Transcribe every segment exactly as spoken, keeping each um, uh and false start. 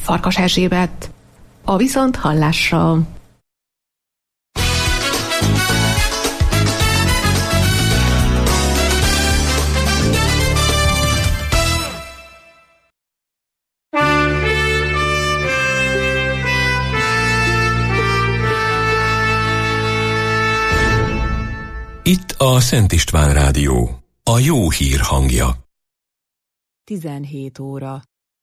Farkas Erzsébet. A viszont hallásra. Itt a Szent István Rádió, a jó hír hangja. tizenhét óra.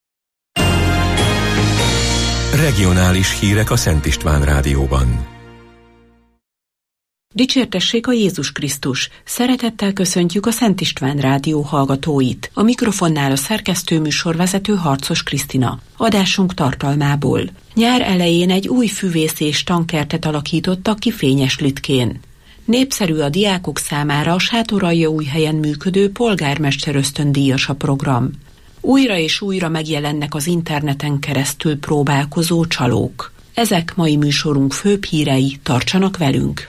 Regionális hírek a Szent István Rádióban. Dicsértessék a Jézus Krisztus! Szeretettel köszöntjük a Szent István Rádió hallgatóit. A mikrofonnál a szerkesztő műsorvezető Harcos Krisztina. Adásunk tartalmából. Nyár elején egy új füvész és tankertet alakítottak ki Fényeslitkén. Népszerű a diákok számára a Sátoraljaújhelyen működő polgármester ösztöndíjas a program. Újra és újra megjelennek az interneten keresztül próbálkozó csalók. Ezek mai műsorunk főbb hírei, tartsanak velünk!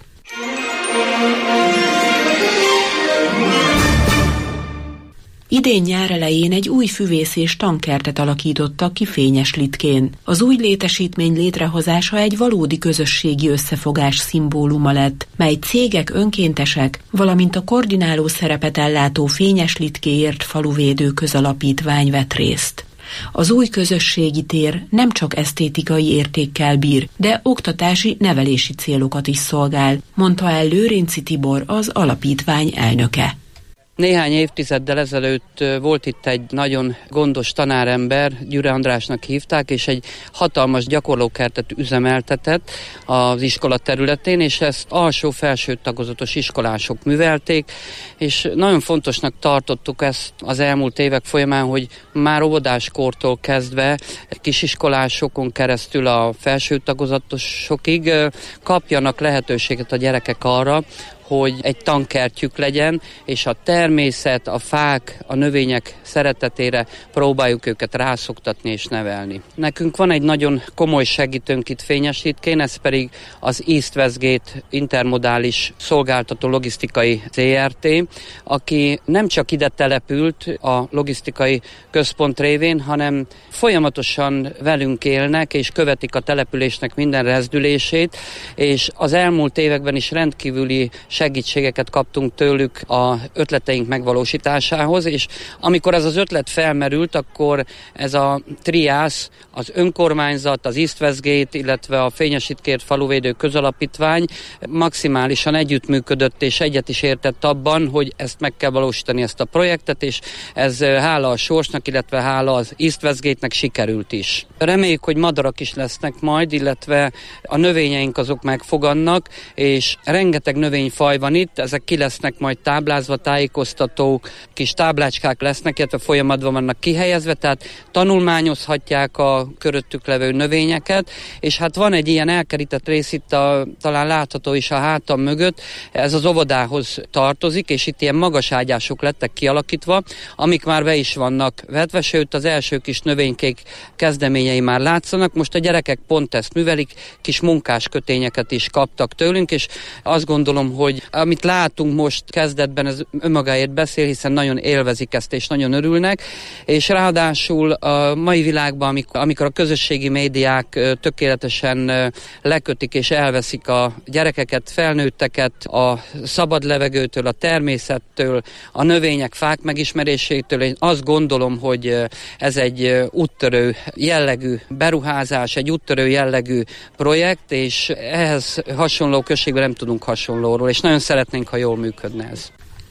Idén nyár elején egy új füvész és tankertet alakítottak ki Fényeslitkén. Az új létesítmény létrehozása egy valódi közösségi összefogás szimbóluma lett, mely cégek, önkéntesek, valamint a koordináló szerepet ellátó Fényeslitkéért faluvédő közalapítvány vett részt. Az új közösségi tér nem csak esztétikai értékkel bír, de oktatási, nevelési célokat is szolgál, mondta el Lőrinci Tibor, az alapítvány elnöke. Néhány évtizeddel ezelőtt volt itt egy nagyon gondos tanárember, Gyüre Andrásnak hívták, és egy hatalmas gyakorlókertet üzemeltetett az iskola területén, és ezt alsó-felső tagozatos iskolások művelték, és nagyon fontosnak tartottuk ezt az elmúlt évek folyamán, hogy már óvodáskortól kezdve kisiskolásokon keresztül a felső tagozatosokig kapjanak lehetőséget a gyerekek arra, hogy egy tankertjük legyen, és a természet, a fák, a növények szeretetére próbáljuk őket rászoktatni és nevelni. Nekünk van egy nagyon komoly segítőnk itt Fényeslitkén, ez pedig az East Westgate intermodális szolgáltató logisztikai zé er té, aki nem csak ide települt a logisztikai központ révén, hanem folyamatosan velünk élnek, és követik a településnek minden rezdülését, és az elmúlt években is rendkívüli segítségeket kaptunk tőlük a ötleteink megvalósításához, és amikor ez az ötlet felmerült, akkor ez a triász, az önkormányzat, az East Westgate, illetve a Fényeslitkért faluvédő közalapítvány maximálisan együttműködött és egyet is értett abban, hogy ezt meg kell valósítani, ezt a projektet, és ez hála a sorsnak, illetve hála az East Westgate-nek sikerült is. Reméljük, hogy madarak is lesznek majd, illetve a növényeink azok megfogannak, és rengeteg növényfaj van itt, ezek ki lesznek majd táblázva, tájékoztatók, kis táblácskák lesznek, illetve folyamatban vannak kihelyezve, tehát tanulmányozhatják a köröttük levő növényeket, és hát van egy ilyen elkerített rész itt, a, talán látható is a hátam mögött, ez az óvodához tartozik, és itt ilyen magas ágyások lettek kialakítva, amik már be is vannak vetve, sőt az első kis növénykék kezdeményei már látszanak, most a gyerekek pont ezt művelik, kis munkáskötényeket is kaptak tőlünk, és azt gondolom, hogy amit látunk most kezdetben, ez önmagáért beszél, hiszen nagyon élvezik ezt, és nagyon örülnek, és ráadásul a mai világban, amikor, amikor a közösségi médiák tökéletesen lekötik és elveszik a gyerekeket, felnőtteket a szabad levegőtől, a természettől, a növények, fák megismerésétől, én azt gondolom, hogy ez egy úttörő jellegű beruházás, egy úttörő jellegű projekt, és ehhez hasonló községben nem tudunk hasonlóról, és nagyon szeretnénk, ha jól működne ez.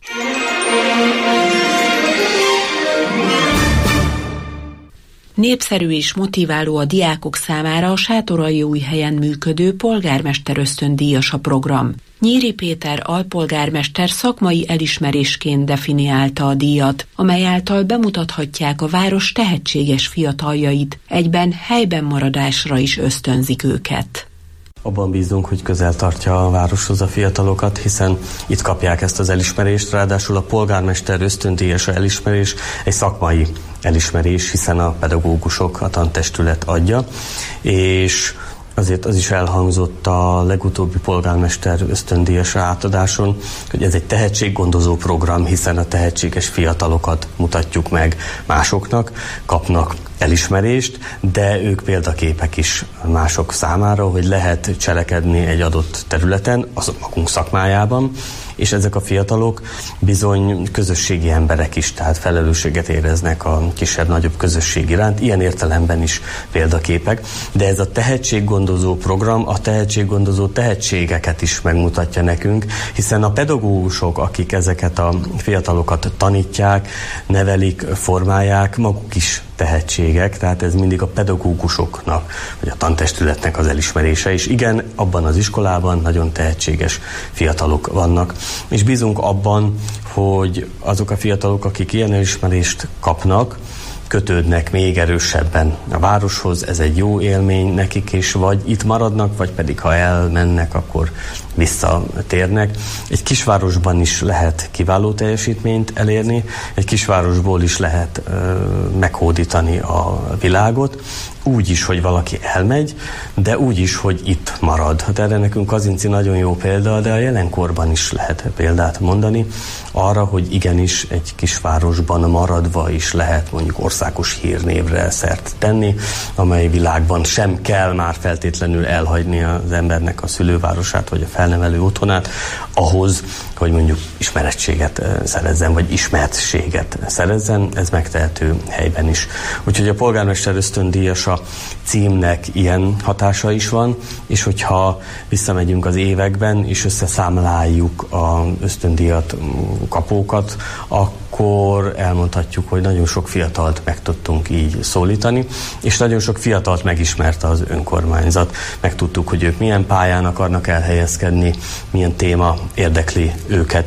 Népszerű és motiváló a diákok számára a Sátoraljaújhelyen működő polgármester ösztöndíjas a program. Nyíri Péter alpolgármester szakmai elismerésként definiálta a díjat, amely által bemutathatják a város tehetséges fiataljait, egyben helyben maradásra is ösztönzik őket. Abban bízunk, hogy közel tartja a városhoz a fiatalokat, hiszen itt kapják ezt az elismerést, ráadásul a polgármester ösztöndíjasa elismerés egy szakmai elismerés, hiszen a pedagógusok, a tantestület adja, és Azért az is elhangzott a legutóbbi polgármester ösztöndíjas átadáson, hogy ez egy tehetséggondozó program, hiszen a tehetséges fiatalokat mutatjuk meg másoknak, kapnak elismerést, de ők példaképek is mások számára, hogy lehet cselekedni egy adott területen, azok magunk szakmájában, és ezek a fiatalok bizony közösségi emberek is, tehát felelősséget éreznek a kisebb-nagyobb közösség iránt, ilyen értelemben is példaképek, de ez a tehetséggondozó program a tehetséggondozó tehetségeket is megmutatja nekünk, hiszen a pedagógusok, akik ezeket a fiatalokat tanítják, nevelik, formálják, maguk is tehetségek, tehát ez mindig a pedagógusoknak, vagy a tantestületnek az elismerése, és igen, abban az iskolában nagyon tehetséges fiatalok vannak, és bízunk abban, hogy azok a fiatalok, akik ilyen elismerést kapnak, kötődnek még erősebben a városhoz, ez egy jó élmény nekik, és vagy itt maradnak, vagy pedig ha elmennek, akkor visszatérnek. Egy kisvárosban is lehet kiváló teljesítményt elérni, egy kisvárosból is lehet ö, meghódítani a világot, úgy is, hogy valaki elmegy, de úgy is, hogy itt marad. Hát erre nekünk Kazinczy nagyon jó példa, de a jelenkorban is lehet példát mondani arra, hogy igenis egy kisvárosban maradva is lehet mondjuk országos hírnévre szert tenni, amely világban sem kell már feltétlenül elhagyni az embernek a szülővárosát, vagy a felnevelő otthonát, ahhoz, hogy mondjuk ismerettséget szerezzen, vagy ismertséget szerezzen, ez megtehető helyben is. Úgyhogy a polgármester ösztöndíjasa címnek ilyen hatása is van, és hogyha visszamegyünk az években, és összeszámláljuk az ösztöndíjat kapókat, akkor elmondhatjuk, hogy nagyon sok fiatalt meg tudtunk így szólítani, és nagyon sok fiatalt megismerte az önkormányzat. Megtudtuk, hogy ők milyen pályán akarnak elhelyezkedni, milyen téma érdekli őket.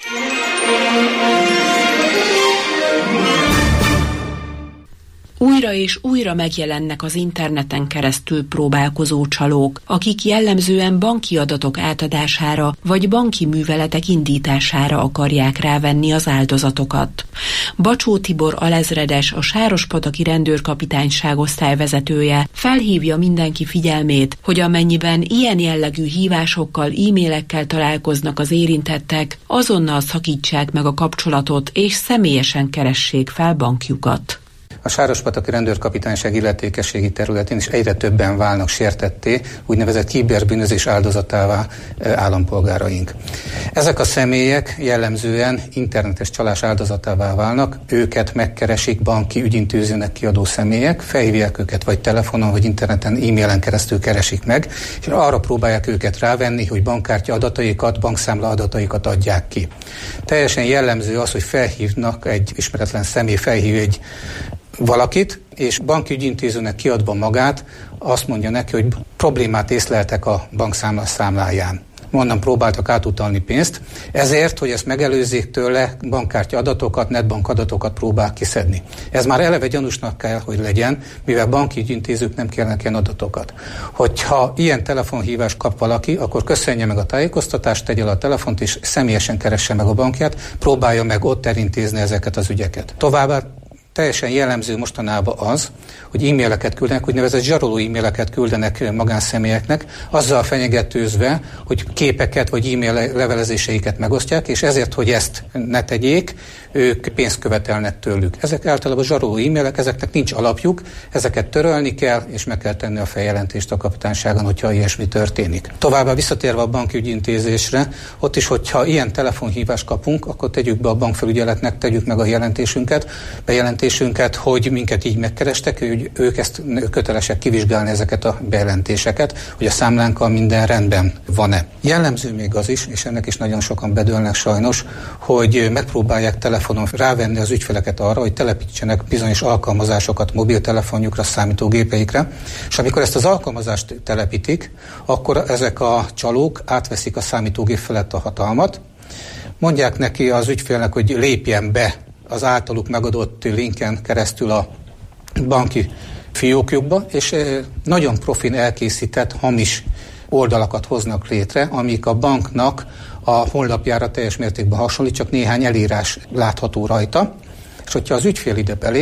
Újra és újra megjelennek az interneten keresztül próbálkozó csalók, akik jellemzően banki adatok átadására vagy banki műveletek indítására akarják rávenni az áldozatokat. Bacsó Tibor alezredes, a Sárospataki rendőrkapitányság osztályvezetője felhívja mindenki figyelmét, hogy amennyiben ilyen jellegű hívásokkal, e-mailekkel találkoznak az érintettek, azonnal szakítsák meg a kapcsolatot és személyesen keressék fel bankjukat. A Sárospataki rendőrkapitányság illetékességi területén is egyre többen válnak sértetté, úgynevezett kiberbűnözés áldozatává állampolgáraink. Ezek a személyek jellemzően internetes csalás áldozatává válnak, őket megkeresik banki ügyintézőnek kiadó személyek, felhívják őket vagy telefonon, vagy interneten, e-mailen keresztül keresik meg, és arra próbálják őket rávenni, hogy bankkártya adataikat, bankszámla adataikat adják ki. Teljesen jellemző az, hogy felhívnak egy ismeretlen személy, felhív egy valakit, és banki ügyintézőnek kiadva magát, azt mondja neki, hogy problémát észleltek a bankszámla számláján. Onnan próbáltak átutalni pénzt, ezért, hogy ezt megelőzzék tőle, bankkártya adatokat, netbank adatokat próbál kiszedni. Ez már eleve gyanúsnak kell, hogy legyen, mivel banki ügyintézők nem kérnek ilyen adatokat. Hogyha ilyen telefonhívást kap valaki, akkor köszönje meg a tájékoztatást, tegye le a telefont, és személyesen keresse meg a bankját, próbálja meg ott elintézni ezeket az ügyeket. Továbbá teljesen jellemző mostanában az, hogy e-maileket küldenek, úgynevezett zsaroló e-maileket küldenek magánszemélyeknek, azzal fenyegetőzve, hogy képeket vagy e-mail levelezéseiket megosztják, és ezért, hogy ezt ne tegyék, ők pénzt követelnek tőlük. Ezek általában zsaroló e-mailek, ezeknek nincs alapjuk, ezeket törölni kell, és meg kell tenni a feljelentést a kapitányságon, hogyha ilyesmi történik. Továbbá visszatérve a banki ügyintézésre, ott is, hogyha ilyen telefonhívást kapunk, akkor tegyük be a bankfelügyeletnek, tegyük meg a jelentésünket, bejelentésünket, hogy minket így megkerestek, hogy ők ezt kötelesek kivizsgálni ezeket a bejelentéseket, hogy a számlánkkal minden rendben van-e. Jellemző még az is, és ennek is nagyon sokan bedőlnek sajnos, hogy megpróbálják telefonon rávenni az ügyfeleket arra, hogy telepítsenek bizonyos alkalmazásokat mobiltelefonjukra, számítógépeikre, és amikor ezt az alkalmazást telepítik, akkor ezek a csalók átveszik a számítógép felett a hatalmat, mondják neki az ügyfélnek, hogy lépjen be az általuk megadott linken keresztül a banki fiókjukba, és nagyon profin elkészített hamis oldalakat hoznak létre, amik a banknak a honlapjára teljes mértékben hasonlít, csak néhány elírás látható rajta, és hogyha az ügyfél ide belép,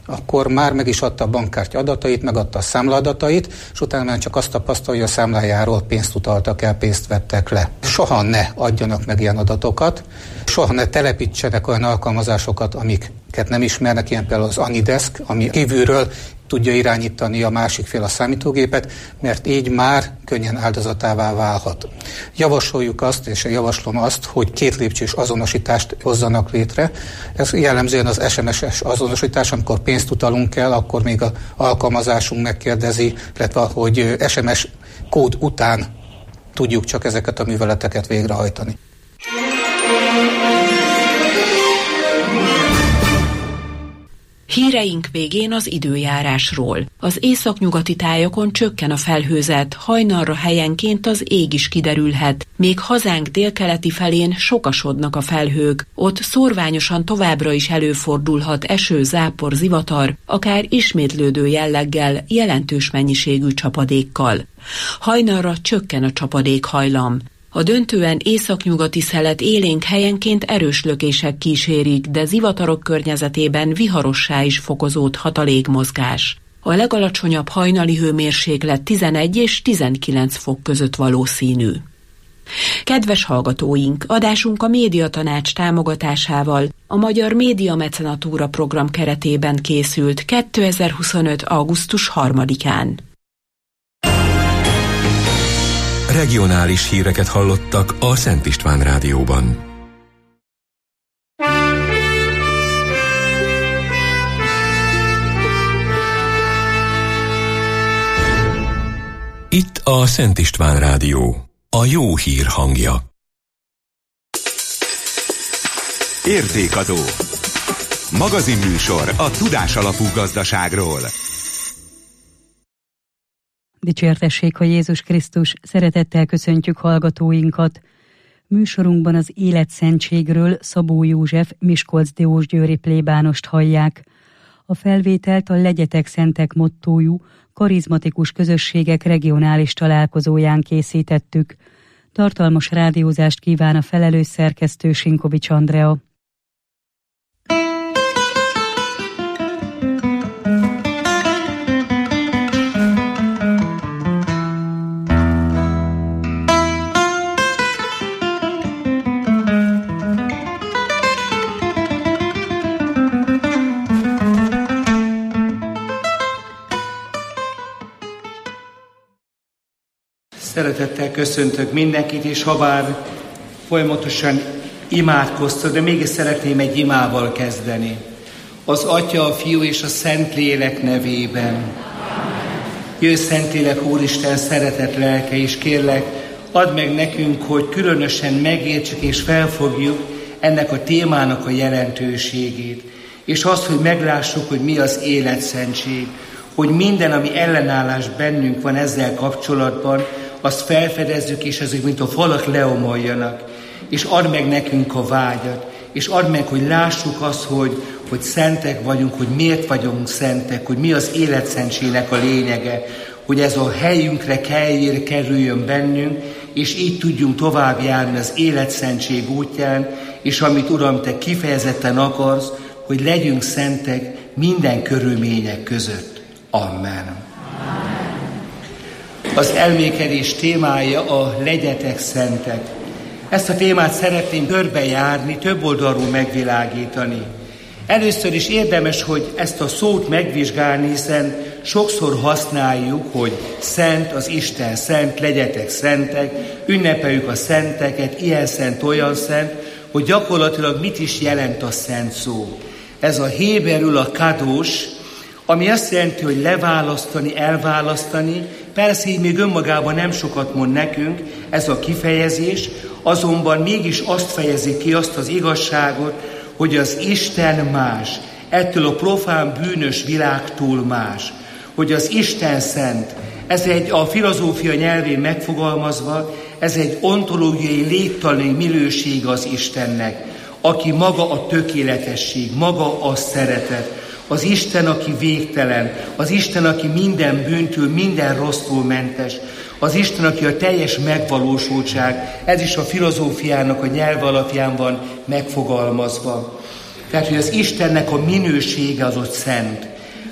akkor már meg is adta a bankkártya adatait, megadta a számlaadatait, és utána már csak azt tapasztalja, hogy a számlájáról pénzt utaltak el, pénzt vettek le. Soha ne adjanak meg ilyen adatokat, soha ne telepítsenek olyan alkalmazásokat, amiket nem ismernek, ilyen például az Anydesk, ami kívülről tudja irányítani a másik fél a számítógépet, mert így már könnyen áldozatává válhat. Javasoljuk azt, és javaslom azt, hogy két lépcsős azonosítást hozzanak létre. Ez jellemzően az es em es-es azonosítás, amikor pénzt utalunk el, akkor még az alkalmazásunk megkérdezi, illetve hogy es em es kód után tudjuk csak ezeket a műveleteket végrehajtani. Híreink végén az időjárásról. Az északnyugati tájakon csökken a felhőzet, hajnalra helyenként az ég is kiderülhet, még hazánk délkeleti felén sokasodnak a felhők. Ott szórványosan továbbra is előfordulhat eső, zápor, zivatar, akár ismétlődő jelleggel, jelentős mennyiségű csapadékkal. Hajnalra csökken a csapadékhajlam. A döntően északnyugati szelet élénk helyenként erős lökések kísérik, de zivatarok környezetében viharossá is fokozódhat a légmozgás. A legalacsonyabb hajnali hőmérséklet tizenegy és tizenkilenc fok között valószínű. Kedves hallgatóink, adásunk a Médiatanács támogatásával a Magyar Média Mecenatúra program keretében készült kétezer-huszonöt. augusztus harmadikán. Regionális híreket hallottak a Szent István Rádióban. Itt a Szent István Rádió, a jó hír hangja. Értékadó. Magazinműsor a tudás alapú gazdaságról. Dicsértessék a Jézus Krisztus, szeretettel köszöntjük hallgatóinkat. Műsorunkban az életszentségről Szabó József miskolc-diósgyőri plébánost hallják. A felvételt a Legyetek Szentek mottójú karizmatikus közösségek regionális találkozóján készítettük. Tartalmas rádiózást kíván a felelős szerkesztő Sinkovics Andrea. Szeretettel köszöntök mindenkit, és habár folyamatosan imádkoztok, de mégis szeretném egy imával kezdeni. Az Atya, a Fiú és a Szentlélek nevében. Jöjj, Szentlélek, Úristen, szeretett lelke, és kérlek, add meg nekünk, hogy különösen megértsük és felfogjuk ennek a témának a jelentőségét. És azt, hogy meglássuk, hogy mi az életszentség, hogy minden, ami ellenállás bennünk van ezzel kapcsolatban, azt felfedezzük, és ezek, mint a falak leomoljanak. És add meg nekünk a vágyat, és add meg, hogy lássuk azt, hogy, hogy szentek vagyunk, hogy miért vagyunk szentek, hogy mi az életszentségnek a lényege, hogy ez a helyünkre kell kerüljön bennünk, és így tudjunk tovább járni az életszentség útján, és amit, Uram, Te kifejezetten akarsz, hogy legyünk szentek minden körülmények között. Amen. Az elmékedés témája a Legyetek Szentek. Ezt a témát szeretném körbejárni, több oldalról megvilágítani. Először is érdemes, hogy ezt a szót megvizsgálni, hiszen sokszor használjuk, hogy szent az Isten, szent, legyetek szentek, ünnepeljük a szenteket, ilyen szent, olyan szent, hogy gyakorlatilag mit is jelent a szent szó. Ez a héberül a kadós, ami azt jelenti, hogy leválasztani, elválasztani. Persze így még önmagában nem sokat mond nekünk ez a kifejezés, azonban mégis azt fejezi ki, azt az igazságot, hogy az Isten más, ettől a profán bűnös világtól más, hogy az Isten szent. Ez egy a filozófia nyelvén megfogalmazva, ez egy ontológiai légtani minőség az Istennek, aki maga a tökéletesség, maga a szeretet. Az Isten, aki végtelen, az Isten, aki minden bűntől, minden rossztól mentes, az Isten, aki a teljes megvalósultság, ez is a filozófiának a nyelv alapján van megfogalmazva. Tehát, hogy az Istennek a minősége az ott szent.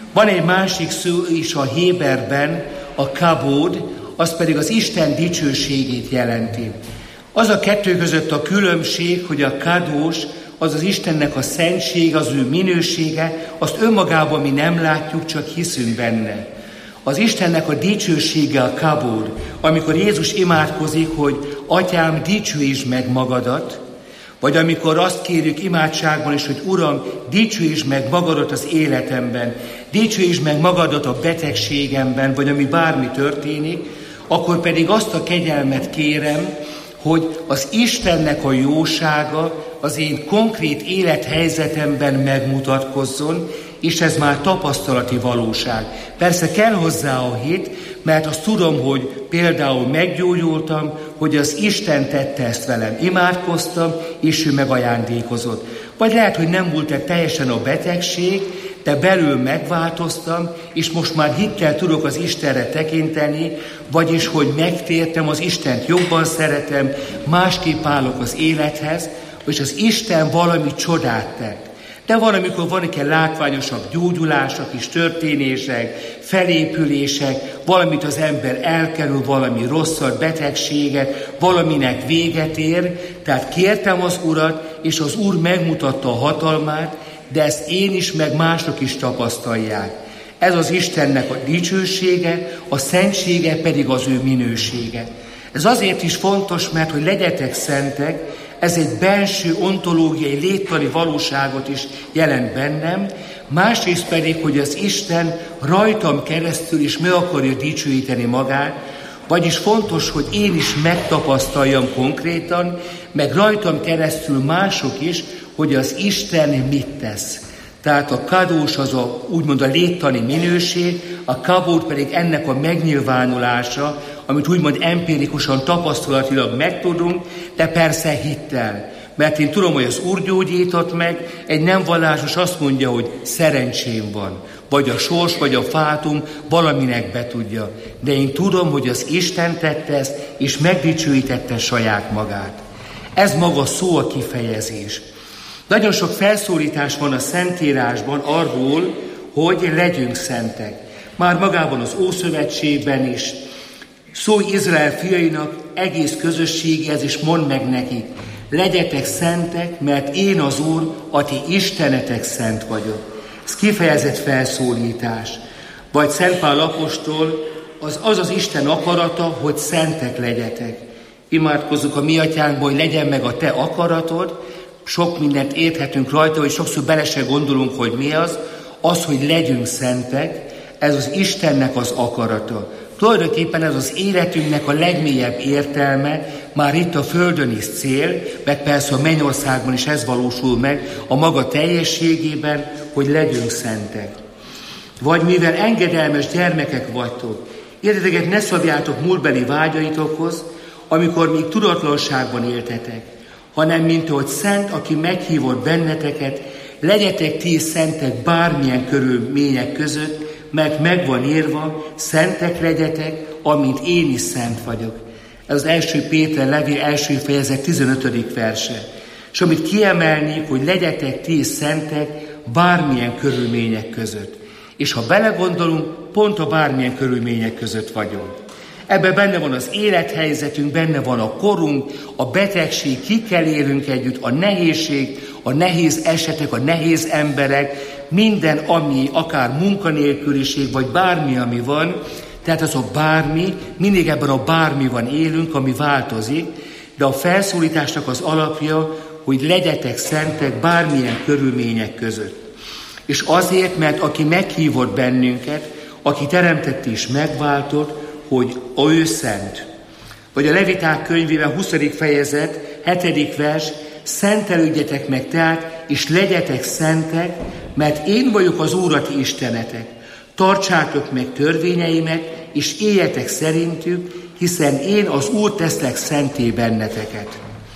Van egy másik szó is a héberben, a kabod, az pedig az Isten dicsőségét jelenti. Az a kettő között a különbség, hogy a kadós, az az Istennek a szentség, az ő minősége, azt önmagában mi nem látjuk, csak hiszünk benne. Az Istennek a dicsősége a kabod, amikor Jézus imádkozik, hogy Atyám, dicsőítsd meg magadat, vagy amikor azt kérjük imádságban is, hogy Uram, dicsőítsd meg magadat az életemben, dicsőítsd meg magadat a betegségemben, vagy ami bármi történik, akkor pedig azt a kegyelmet kérem, hogy az Istennek a jósága az én konkrét élethelyzetemben megmutatkozzon, és ez már tapasztalati valóság. Persze kell hozzá a hit, mert azt tudom, hogy például meggyógyultam, hogy az Isten tette ezt velem. Imádkoztam, és ő megajándékozott. Vagy lehet, hogy nem volt teljesen a betegség, de belül megváltoztam, és most már hittel tudok az Istenre tekinteni, vagyis, hogy megtértem, az Istent jobban szeretem, másképp állok az élethez, és az Isten valami csodát tett. De van, amikor vannak ilyen látványosabb gyógyulások is, történések, felépülések, valamit az ember elkerül, valami rosszat, betegséget, valaminek véget ér. Tehát kértem az Urat, és az Úr megmutatta a hatalmát, de ezt én is, meg mások is tapasztalják. Ez az Istennek a dicsősége, a szentsége pedig az ő minősége. Ez azért is fontos, mert hogy legyetek szentek, ez egy belső ontológiai, léttani valóságot is jelent bennem, másrészt pedig, hogy az Isten rajtam keresztül is meg akarja dicsőíteni magát, vagyis fontos, hogy én is megtapasztaljam konkrétan, meg rajtam keresztül mások is, hogy az Isten mit tesz. Tehát a kadós az a, úgymond a léttani minőség, a kabod pedig ennek a megnyilvánulása, amit úgymond empirikusan, tapasztalatilag megtudunk, de persze hittel. Mert én tudom, hogy az Úr gyógyított meg, egy nem vallásos azt mondja, hogy szerencsém van, vagy a sors, vagy a fátum valaminek betudja. De én tudom, hogy az Isten tette ezt, és megdicsőítette saját magát. Ez maga szó a kifejezés. Nagyon sok felszólítás van a Szentírásban arról, hogy legyünk szentek. Már magában az Ószövetségben is. Szólj Izrael fiainak, egész közösséghez, és mondd meg nekik, legyetek szentek, mert én az Úr, a ti Istenetek szent vagyok. Ez kifejezett felszólítás. Vagy Szent Pál apostol, az az, az Isten akarata, hogy szentek legyetek. Imádkozzuk a mi atyánkból, hogy legyen meg a te akaratod. Sok mindent érthetünk rajta, hogy sokszor bele se gondolunk, hogy mi az. Az, hogy legyünk szentek, ez az Istennek az akarata. Tulajdonképpen ez az életünknek a legmélyebb értelme, már itt a földön is cél, meg persze a mennyországban is ez valósul meg a maga teljességében, hogy legyünk szentek. Vagy mivel engedelmes gyermekek vagytok, érteteket ne szabjátok múltbeli vágyaitokhoz, amikor még tudatlanságban éltetek, hanem mint ahogy szent, aki meghívott benneteket, legyetek ti szentek bármilyen körülmények között, mert meg van írva, szentek legyetek, amint én is szent vagyok. Ez az első Péter levél első fejezet tizenötödik verse. És amit kiemelnék, hogy legyetek ti szentek bármilyen körülmények között. És ha belegondolunk, pont a bármilyen körülmények között vagyunk. Ebben benne van az élethelyzetünk, benne van a korunk, a betegség, kikkel élünk együtt, a nehézség, a nehéz esetek, a nehéz emberek, minden, ami akár munkanélküliség, vagy bármi, ami van, tehát az a bármi, mindig ebben a bármiban élünk, ami változik, de a felszólításnak az alapja, hogy legyetek szentek bármilyen körülmények között. És azért, mert aki meghívott bennünket, aki teremtett és megváltott, hogy ő szent. Vagy a Leviták könyvében huszadik fejezet, hetedik vers, szentelődjetek meg tehát, és legyetek szentek, mert én vagyok az Úr, a ti Istenetek. Tartsátok meg törvényeimet, és éljetek szerintük, hiszen én az Úr teszlek szenté benneteket.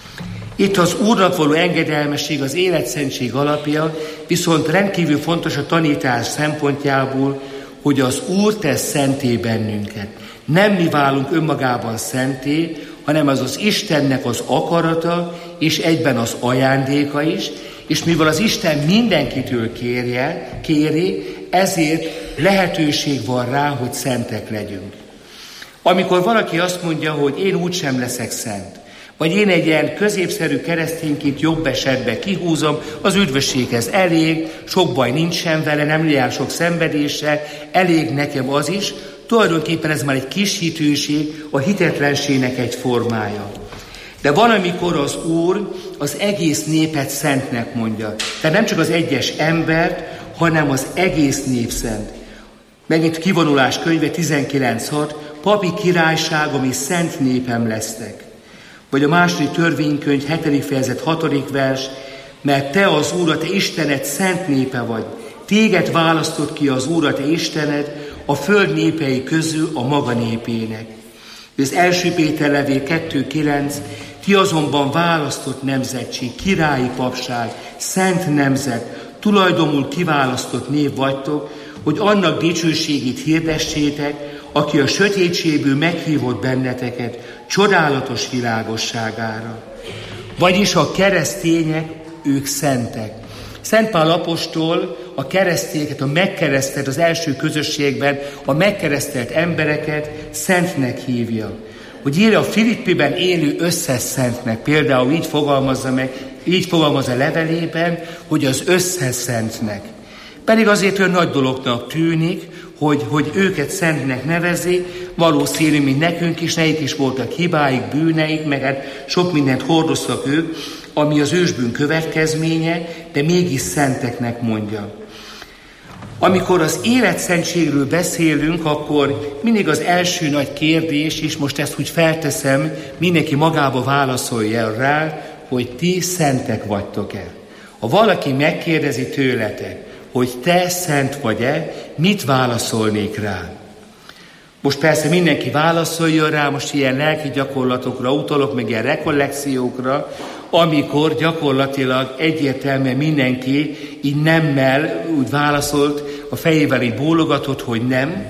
Itt az Úrnak való engedelmesség az életszentség alapja, viszont rendkívül fontos a tanítás szempontjából, hogy az Úr tesz szenté bennünket. Nem mi válunk önmagában szenté, hanem az az Istennek az akarata, és egyben az ajándéka is, és mivel az Isten mindenkitől kérje, kéri, ezért lehetőség van rá, hogy szentek legyünk. Amikor valaki azt mondja, hogy én úgysem leszek szent, vagy én egy ilyen középszerű keresztényként jobb esetben kihúzom, az üdvösséghez elég, sok baj nincsen vele, nem jár sok szenvedéssel, elég nekem az is, tulajdonképpen ez már egy kis hitőség, a hitetlenségnek egy formája. De van, amikor az Úr az egész népet szentnek mondja. Tehát nem csak az egyes embert, hanem az egész nép szent. Megint Kivonulás könyve tizenkilenc hat, papi királyságom és szent népem lesztek. Vagy a második törvénykönyv hetedik fejezet hatodik vers, mert te az Úr, a te Istened szent népe vagy. Téged választott ki az Úr, a te Istened, a föld népei közül a maga népének. Az első Péter levél kettő kilenc, ti azonban választott nemzetség, királyi papság, szent nemzet, tulajdonul kiválasztott név vagytok, hogy annak dicsőségét hirdessétek, aki a sötétségből meghívott benneteket csodálatos világosságára. Vagyis a keresztények, ők szentek. Szent Pál apostol a keresztényeket, a megkeresztelt, az első közösségben a megkeresztelt embereket szentnek hívja. Hogy írja a Filippiben élő összes szentnek, például így fogalmazza meg, így fogalmaz a levelében, hogy az összes szentnek. Pedig azért olyan nagy dolognak tűnik, hogy, hogy őket szentnek nevezi, valószínű, mint nekünk is, nekik is voltak hibáik, bűneik, meg hát sok mindent hordoztak ők, ami az ősbűn következménye, de mégis szenteknek mondja. Amikor az életszentségről beszélünk, akkor mindig az első nagy kérdés, és most ezt úgy felteszem, mindenki magába válaszolja rá, hogy ti szentek vagytok-e. Ha valaki megkérdezi tőletek, hogy te szent vagy-e, mit válaszolnék rá? Most persze mindenki válaszoljon rá, most ilyen lelki gyakorlatokra utalok, meg ilyen rekollekciókra, amikor gyakorlatilag egyértelműen mindenki így nemmel úgy válaszolt, a fejével így bólogatott, hogy nem,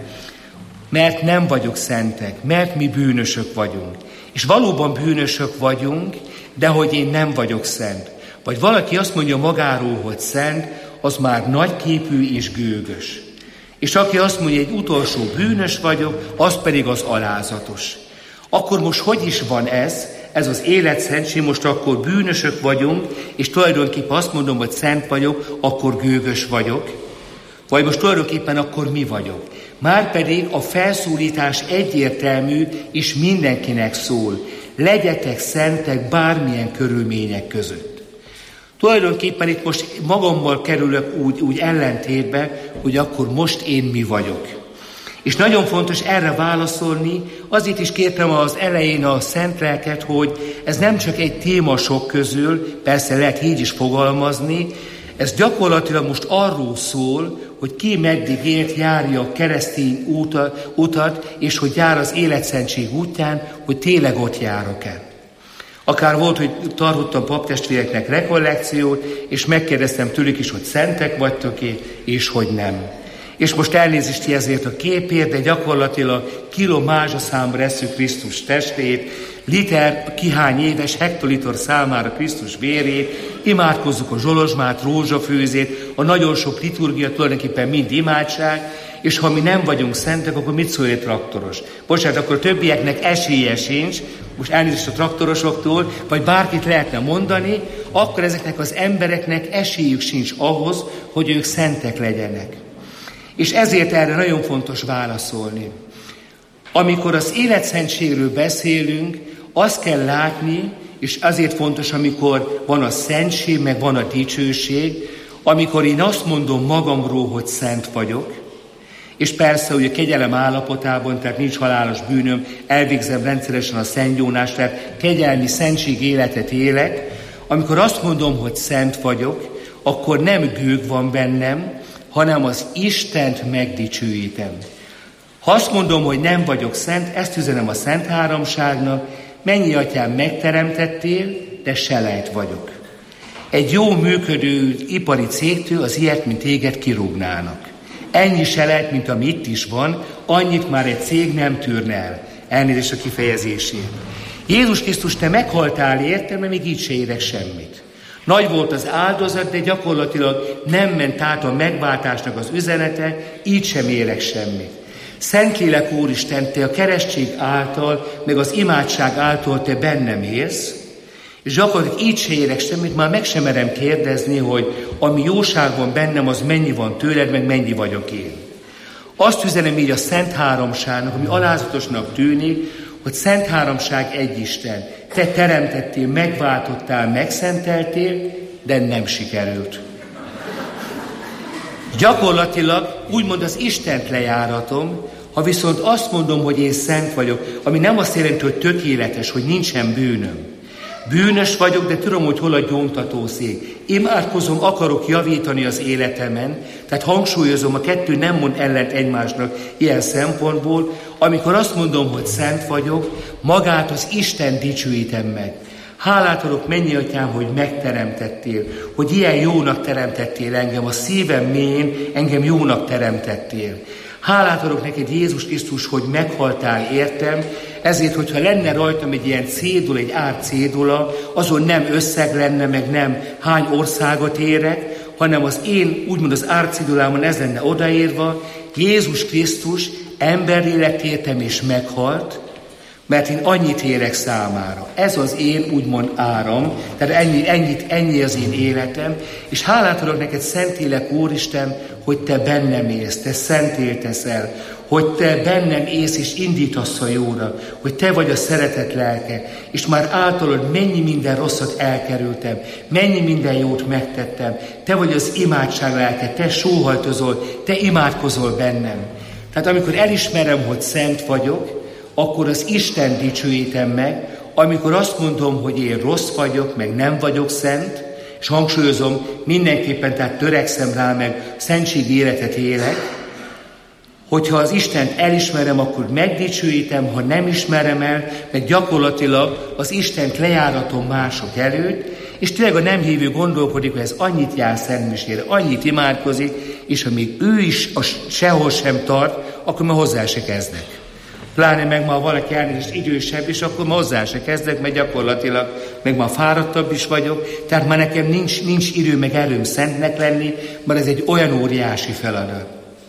mert nem vagyok szentek, mert mi bűnösök vagyunk. És valóban bűnösök vagyunk, de hogy én nem vagyok szent. Vagy valaki azt mondja magáról, hogy szent, az már nagyképű és gőgös. És aki azt mondja, egy utolsó bűnös vagyok, az pedig az alázatos. Akkor most hogy is van ez? Ez az életszentség, most akkor bűnösök vagyunk, és tulajdonképpen azt mondom, hogy szent vagyok, akkor gőgös vagyok. Vagy most tulajdonképpen akkor mi vagyok? Márpedig a felszólítás egyértelmű, és mindenkinek szól. Legyetek szentek bármilyen körülmények között. Tulajdonképpen itt most magammal kerülök úgy, úgy ellentétbe, hogy akkor most én mi vagyok. És nagyon fontos erre válaszolni, azért is kértem az elején a szent lelket, hogy ez nem csak egy téma sok közül, persze lehet így is fogalmazni, ez gyakorlatilag most arról szól, hogy ki meddig ért, járja a keresztény utat, utat, és hogy jár az életszentség útján, hogy tényleg ott járok-e. Akár volt, hogy tartottam paptestvéreknek rekollekciót, és megkérdeztem tőlük is, hogy szentek vagytok-e, és hogy nem. És most elnézést ezért a képért, de gyakorlatilag kiló mázsaszámra esszük Krisztus testét, liter kihány éves, hektoliter számára Krisztus vérét, imádkozzuk a zsolozsmát, rózsafőzét, a nagyon sok liturgia tulajdonképpen mind imádság, és ha mi nem vagyunk szentek, akkor mit szól egy traktoros? Bocsánat, akkor a többieknek esélye sincs, most elnézést a traktorosoktól, vagy bárkit lehetne mondani, akkor ezeknek az embereknek esélyük sincs ahhoz, hogy ők szentek legyenek. És ezért erre nagyon fontos válaszolni. Amikor az életszentségről beszélünk, azt kell látni, és azért fontos, amikor van a szentség, meg van a dicsőség, amikor én azt mondom magamról, hogy szent vagyok, és persze, hogy a kegyelem állapotában, tehát nincs halálos bűnöm, elvégzem rendszeresen a szentgyónást, tehát kegyelmi szentség életet élek, amikor azt mondom, hogy szent vagyok, akkor nem gőg van bennem, hanem az Istent megdicsőítem. Ha azt mondom, hogy nem vagyok szent, ezt üzenem a Szent Háromságnak, mennyi atyám megteremtettél, de selejt vagyok. Egy jó működő ipari cégtől az ilyet, mint téged kirúgnának. Ennyi selejt, mint ami itt is van, annyit már egy cég nem tűrne el. Elnézést a kifejezését. Jézus Krisztus, te meghaltál érte, mert még így se érek semmit. Nagy volt az áldozat, de gyakorlatilag nem ment át a megváltásnak az üzenete, így sem érek semmit. Szentlélek Úristen, te a keresztség által, meg az imádság által te bennem élsz, és gyakorlatilag így se érek semmit, már meg sem merem kérdezni, hogy ami jóság van bennem, az mennyi van tőled, meg mennyi vagyok én. Azt üzenem így a Szent Háromságnak, ami alázatosnak tűnik, hogy Szent Háromság egy Isten. Te teremtettél, megváltottál, megszenteltél, de nem sikerült. Gyakorlatilag úgymond az Istent lejáratom, ha viszont azt mondom, hogy én szent vagyok, ami nem azt jelenti, hogy tökéletes, hogy nincsen bűnöm. Bűnös vagyok, de tudom, hogy hol a gyóntatószék. Imádkozom, akarok javítani az életemen, tehát hangsúlyozom, a kettő nem mond ellent egymásnak ilyen szempontból. Amikor azt mondom, hogy szent vagyok, magát az Isten dicsőítem meg. Hálát adok, mennyi atyám, hogy megteremtettél, hogy ilyen jónak teremtettél engem, a szívem mélyén engem jónak teremtettél. Hálát adok neked, Jézus Krisztus, hogy meghaltál értem, ezért, hogyha lenne rajtam egy ilyen cédula, egy árcédula, azon nem összeg lenne, meg nem hány országot érek, hanem az én, úgymond az árcédulámon ez lenne odaírva, Jézus Krisztus emberlélek értem és meghalt, mert én annyit érek számára. Ez az én úgymond áram, tehát ennyi, ennyit, ennyi az én életem, és hálát adok neked, Szentlélek Úristen, hogy te bennem élsz, te szentél teszel, hogy te bennem élsz és indítasz a jóra, hogy te vagy a szeretet lelke, és már általad mennyi minden rosszat elkerültem, mennyi minden jót megtettem, te vagy az imádság lelke, te sóhajtozol, te imádkozol bennem. Tehát amikor elismerem, hogy szent vagyok, akkor az Isten dicsőítem meg, amikor azt mondom, hogy én rossz vagyok, meg nem vagyok szent, és hangsúlyozom, mindenképpen tehát törekszem rá, meg szentségi életet élek, hogyha az Istent elismerem, akkor megdicsőítem, ha nem ismerem el, meg gyakorlatilag az Istent lejáratom mások előtt, és tényleg a nem hívő gondolkodik, hogy ez annyit jár szentmisére, annyit imádkozik, és amíg ő is sehol sem tart, akkor már hozzá se kezdek. Pláne meg ma valaki elnézést idősebb, és akkor ma hozzá se kezdek, mert gyakorlatilag meg ma fáradtabb is vagyok, tehát már nekem nincs, nincs idő meg erőm szentnek lenni, mert ez egy olyan óriási feladat.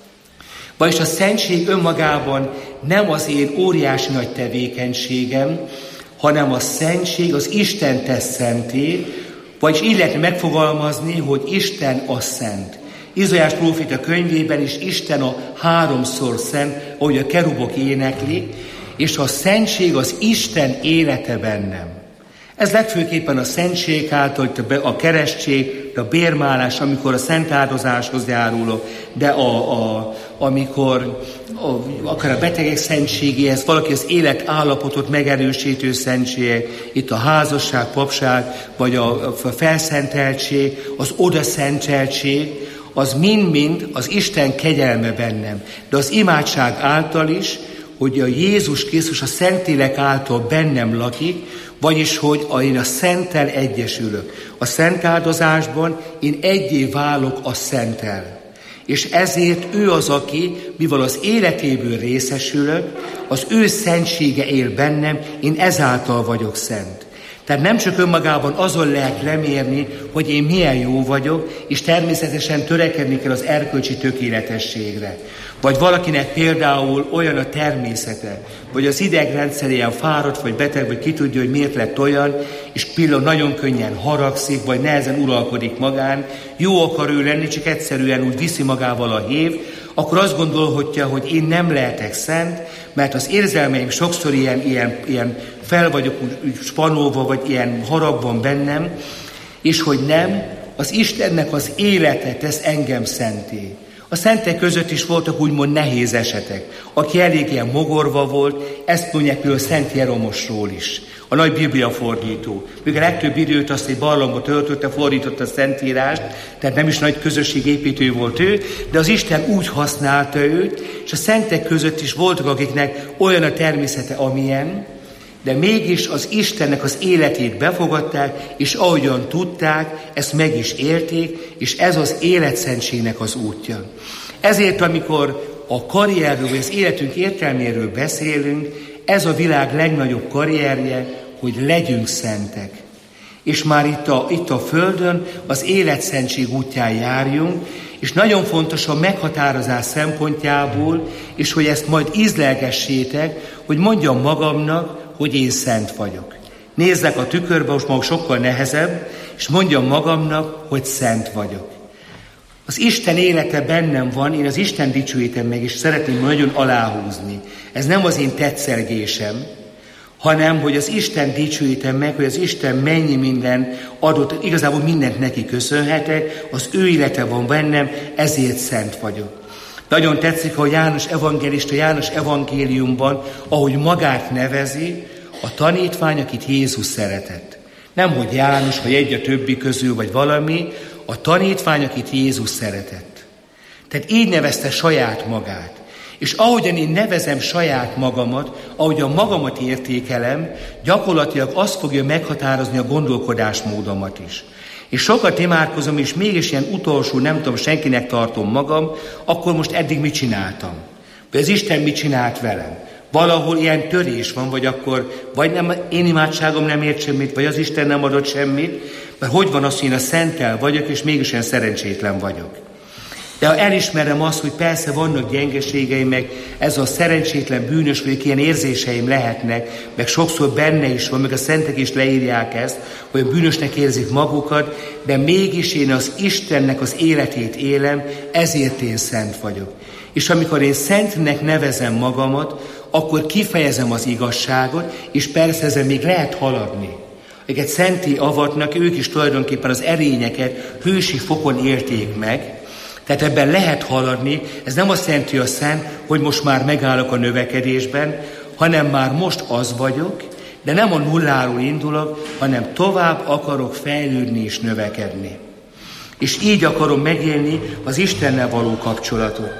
Vagyis a szentség önmagában nem az én óriási nagy tevékenységem, hanem a szentség az Isten tesz szenté, vagyis így lehetne megfogalmazni, hogy Isten a szent. Izaiás próféta könyvében is Isten a háromszor szent, ahogy a kerubok éneklik, és a szentség az Isten élete bennem. Ez legfőképpen a szentség által, a keresztség, a bérmálás, amikor a szent áldozáshoz járulok, de a, a, amikor a, akár a betegek szentségéhez, valaki az élet állapotot megerősítő szentségek, itt a házasság, papság, vagy a, a felszenteltség, az odaszenteltség, az mind-mind az Isten kegyelme bennem. De az imádság által is, hogy a Jézus Krisztus a Szentlélek által bennem lakik, vagyis, hogy én a Szenttel egyesülök. A szent áldozásban én egyé válok a Szenttel. És ezért ő az, aki, mivel az életéből részesülök, az ő szentsége él bennem, én ezáltal vagyok szent. Tehát nem csak önmagában azon lehet lemérni, hogy én milyen jó vagyok, és természetesen törekedni kell az erkölcsi tökéletességre. Vagy valakinek például olyan a természete, vagy az idegrendszer ilyen fáradt, vagy beteg, vagy ki tudja, hogy miért lett olyan, és pillanat nagyon könnyen haragszik, vagy nehezen uralkodik magán, jó akar ő lenni, csak egyszerűen úgy viszi magával a hév, akkor azt gondolhatja, hogy én nem lehetek szent, mert az érzelmeim sokszor ilyen, ilyen, ilyen fel vagyok úgy spanolva, vagy ilyen harag van bennem, és hogy nem, az Istennek az élete tesz engem szenté. A szentek között is voltak úgymond nehéz esetek. Aki elég ilyen mogorva volt, ezt mondják például Szent Jeromosról is, a nagy Biblia fordító. Még a legtöbb időt azt egy barlangba töltötte, fordította a Szentírást, tehát nem is nagy közösségépítő volt ő, de az Isten úgy használta őt, és a szentek között is voltak, akiknek olyan a természete, amilyen, de mégis az Istennek az életét befogadták, és ahogyan tudták, ezt meg is élték, és ez az életszentségnek az útja. Ezért, amikor a karrierről, vagy az életünk értelméről beszélünk, ez a világ legnagyobb karrierje, hogy legyünk szentek. és már itt a, itt a Földön az életszentség útján járjunk, és nagyon fontos a meghatározás szempontjából, és hogy ezt majd ízlelgessétek, hogy mondjam magamnak, hogy én szent vagyok. Nézzek a tükörbe, most már sokkal nehezebb, és mondjam magamnak, hogy szent vagyok. Az Isten élete bennem van, én az Isten dicsőítem meg, és szeretném nagyon aláhúzni. Ez nem az én tetszelgésem, hanem, hogy az Isten dicsőítem meg, hogy az Isten mennyi minden adott, igazából mindent neki köszönhetek, az ő élete van bennem, ezért szent vagyok. Nagyon tetszik, hogy János evangélista János evangéliumban, ahogy magát nevezi, a tanítvány, akit Jézus szeretett. Nem, hogy János, vagy egy a többi közül, vagy valami, a tanítvány, akit Jézus szeretett. Tehát így nevezte saját magát. És ahogyan én nevezem saját magamat, ahogyan magamat értékelem, gyakorlatilag azt fogja meghatározni a gondolkodásmódomat is. És sokat imádkozom, és mégis ilyen utolsó, nem tudom, senkinek tartom magam, akkor most eddig mit csináltam? Vagy az Isten mit csinált velem? Valahol ilyen törés van, vagy akkor, vagy nem, én imádságom nem ért semmit, vagy az Isten nem adott semmit, mert hogy van az, hogy én a szentel vagyok, és mégis ilyen szerencsétlen vagyok. De ha elismerem azt, hogy persze vannak gyengeségeim, meg ez a szerencsétlen bűnös vagyok, ilyen érzéseim lehetnek, meg sokszor benne is van, meg a szentek is leírják ezt, hogy a bűnösnek érzik magukat, de mégis én az Istennek az életét élem, ezért én szent vagyok. És amikor én szentnek nevezem magamat, akkor kifejezem az igazságot, és persze ezen még lehet haladni. Akiket szenté avatnak, ők is tulajdonképpen az erényeket hősi fokon élték meg, tehát ebben lehet haladni, ez nem azt jelenti a szent, hogy most már megállok a növekedésben, hanem már most az vagyok, de nem a nulláról indulok, hanem tovább akarok fejlődni és növekedni. És így akarom megélni az Istennel való kapcsolatot.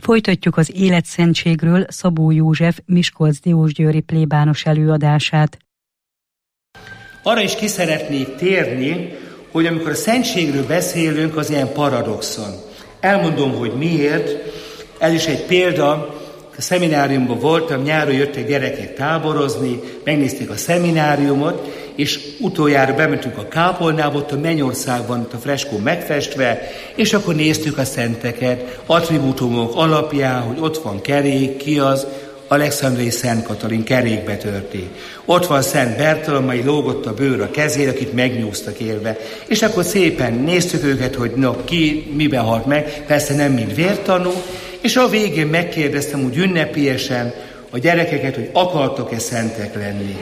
Folytatjuk az életszentségről Szabó József Miskolc-Diósgyőri plébános előadását. Arra is ki szeretnék térni, hogy amikor a szentségről beszélünk, az ilyen paradoxon. Elmondom, hogy miért. Ez is egy példa. A szemináriumban voltam, nyáron jöttek gyerekek táborozni, megnézték a szemináriumot, és utoljára bementünk a kápolnába, ott a Mennyországban ott a freskó megfestve, és akkor néztük a szenteket, attribútumok alapján, hogy ott van kerék, ki az, Alexandriai Szent Katalin kerékbe törték. Ott van Szent Bertalan, lógott a bőr a kezére, akit megnyúztak élve. És akkor szépen néztük őket, hogy na, ki miben halt meg, persze nem mind vértanú, és a végén megkérdeztem úgy ünnepiesen a gyerekeket, hogy akartok-e szentek lenni.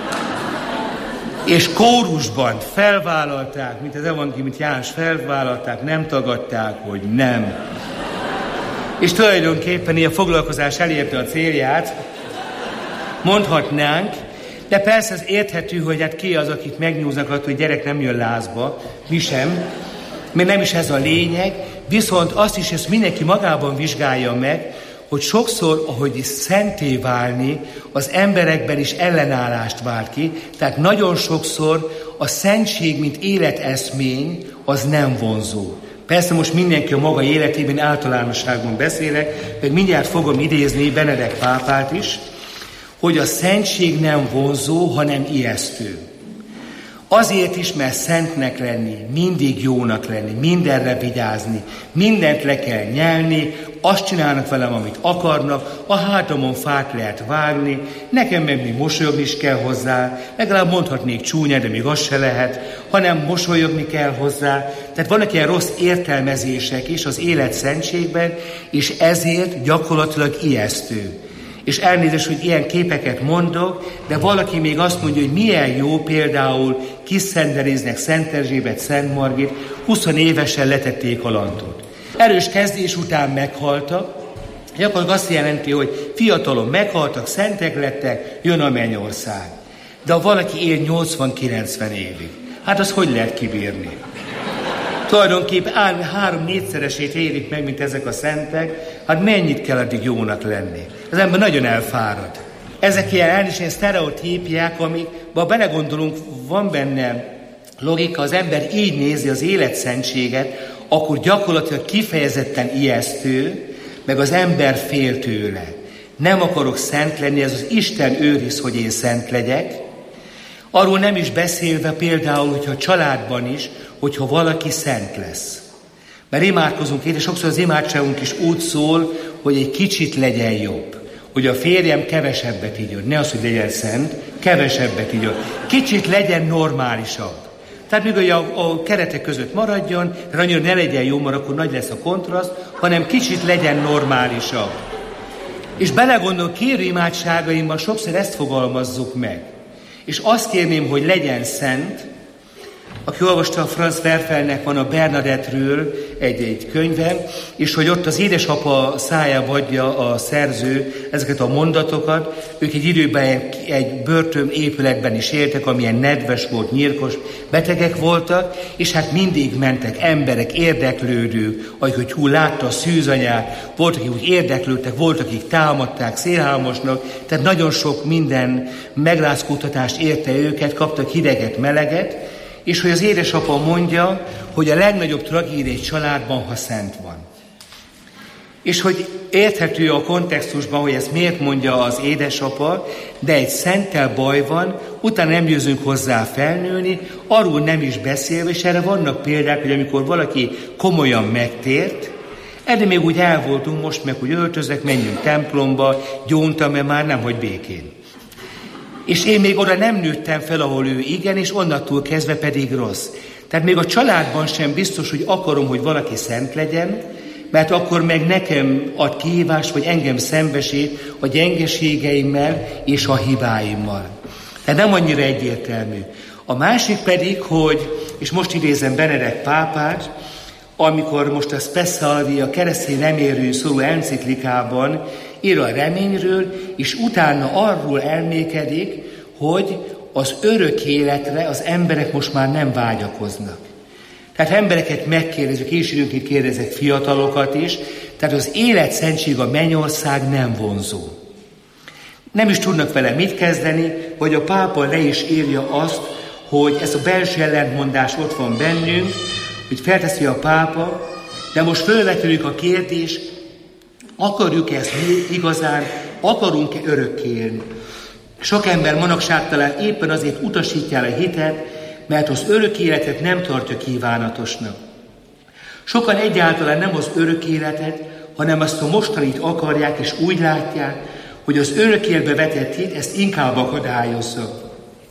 És kórusban felvállalták, mint az evangélium, mint János felvállalták, nem tagadták, hogy nem. És tulajdonképpen ilyen foglalkozás elérte a célját, mondhatnánk, de persze ez érthető, hogy hát ki az, akit megnyúznak attól, hogy gyerek nem jön lázba, mi sem, mert nem is ez a lényeg, viszont azt is ezt mindenki magában vizsgálja meg, hogy sokszor, ahogy szenté válni, az emberekben is ellenállást vált ki, tehát nagyon sokszor a szentség, mint életeszmény, az nem vonzó. Persze most mindenki a maga életében általánosságban beszélek, meg mindjárt fogom idézni Benedek pápát is, hogy a szentség nem vonzó, hanem ijesztő. Azért is, mert szentnek lenni, mindig jónak lenni, mindenre vigyázni, mindent le kell nyelni, azt csinálnak velem, amit akarnak, a hátamon fát lehet vágni, nekem meg még mosolyogni is kell hozzá, legalább mondhatnék csúnya, de még az se lehet, hanem mosolyogni kell hozzá. Tehát vannak ilyen rossz értelmezések is az élet szentségben, és ezért gyakorlatilag ijesztő. És elnézést, hogy ilyen képeket mondok, de valaki még azt mondja, hogy milyen jó például Kisszenderéznek Szent Erzsébet, Szent Margit, húsz évesen letették a lantot. Erős kezdés után meghaltak, gyakorlatilag azt jelenti, hogy fiatalon meghaltak, szentek lettek, jön a mennyország. De ha valaki él nyolcvan-kilencven évig, hát az hogy lehet kibírni? Tulajdonképpen három-négyszeresét érik meg, mint ezek a szentek, hát mennyit kell addig jónak lenni? Az ember nagyon elfárad. Ezek ilyen elnézést sztereotípiák, amikbe belegondolunk, van benne logika, az ember így nézi az életszentséget, akkor gyakorlatilag kifejezetten ijesztő, meg az ember fél tőle. Nem akarok szent lenni, ez az Isten őriz, hogy én szent legyek. Arról nem is beszélve például, hogyha a családban is, hogyha valaki szent lesz. Mert imádkozunk és sokszor az imádságunk is úgy szól, hogy egy kicsit legyen jobb. Hogy a férjem kevesebbet igyon. Ne az, hogy legyen szent, kevesebbet igyon. Kicsit legyen normálisabb. Tehát még hogy a, a keretek között maradjon, de annyira ne legyen jó, mert akkor nagy lesz a kontraszt, hanem kicsit legyen normálisabb. És belegondolok, kérő imádságaimban sokszor ezt fogalmazzuk meg. És azt kérném, hogy legyen szent. Aki olvasta, a Franz Werfelnek van a Bernadettről egy-egy könyve, és hogy ott az édesapa szájába adja a szerző ezeket a mondatokat. Ők egy időben egy börtön épületben is éltek, amilyen nedves volt, nyírkos, betegek voltak, és hát mindig mentek emberek, érdeklődők, hogy hú, látta a szűzanyát, voltak, akik úgy érdeklődtek, voltak, akik támadták, szélhámosnak, tehát nagyon sok minden megrázkódtatást érte őket, kaptak hideget, meleget, és hogy az édesapa mondja, hogy a legnagyobb tragédia egy családban, ha szent van. És hogy érthető a kontextusban, hogy ezt miért mondja az édesapa, de egy szenttel baj van, utána nem győzünk hozzá felnőni, arról nem is beszélve, és erre vannak példák, hogy amikor valaki komolyan megtért, eddig még úgy el voltunk, most meg úgy öltözek, menjünk templomba, gyóntam, mert már nem hagy békén. És én még oda nem nőttem fel, ahol ő igen, és onnantól kezdve pedig rossz. Tehát még a családban sem biztos, hogy akarom, hogy valaki szent legyen, mert akkor meg nekem ad kihívást, vagy engem szembesít a gyengeségeimmel és a hibáimmal. Tehát nem annyira egyértelmű. A másik pedig, hogy, és most idézem Benedek pápát, amikor most a Spe Salvi, a keresztény reményről szóló enciklikában ír a reményről, és utána arról elmékedik, hogy az örök életre az emberek most már nem vágyakoznak. Tehát embereket megkérdezzük, és időnként kérdezek fiatalokat is, tehát az életszentség, a mennyország nem vonzó. Nem is tudnak vele mit kezdeni, vagy a pápa le is írja azt, hogy ez a belső ellentmondás ott van bennünk, hogy felteszi a pápa, de most fölvetődik a kérdés, akarjuk ezt igazán, akarunk-e örökké élni? Sok ember manapság talán éppen azért utasítja el a hitet, mert az örök életet nem tartja kívánatosnak. Sokan egyáltalán nem az örök életet, hanem azt a mostanit akarják, és úgy látják, hogy az örök életbe vetett hit ezt inkább akadályozza.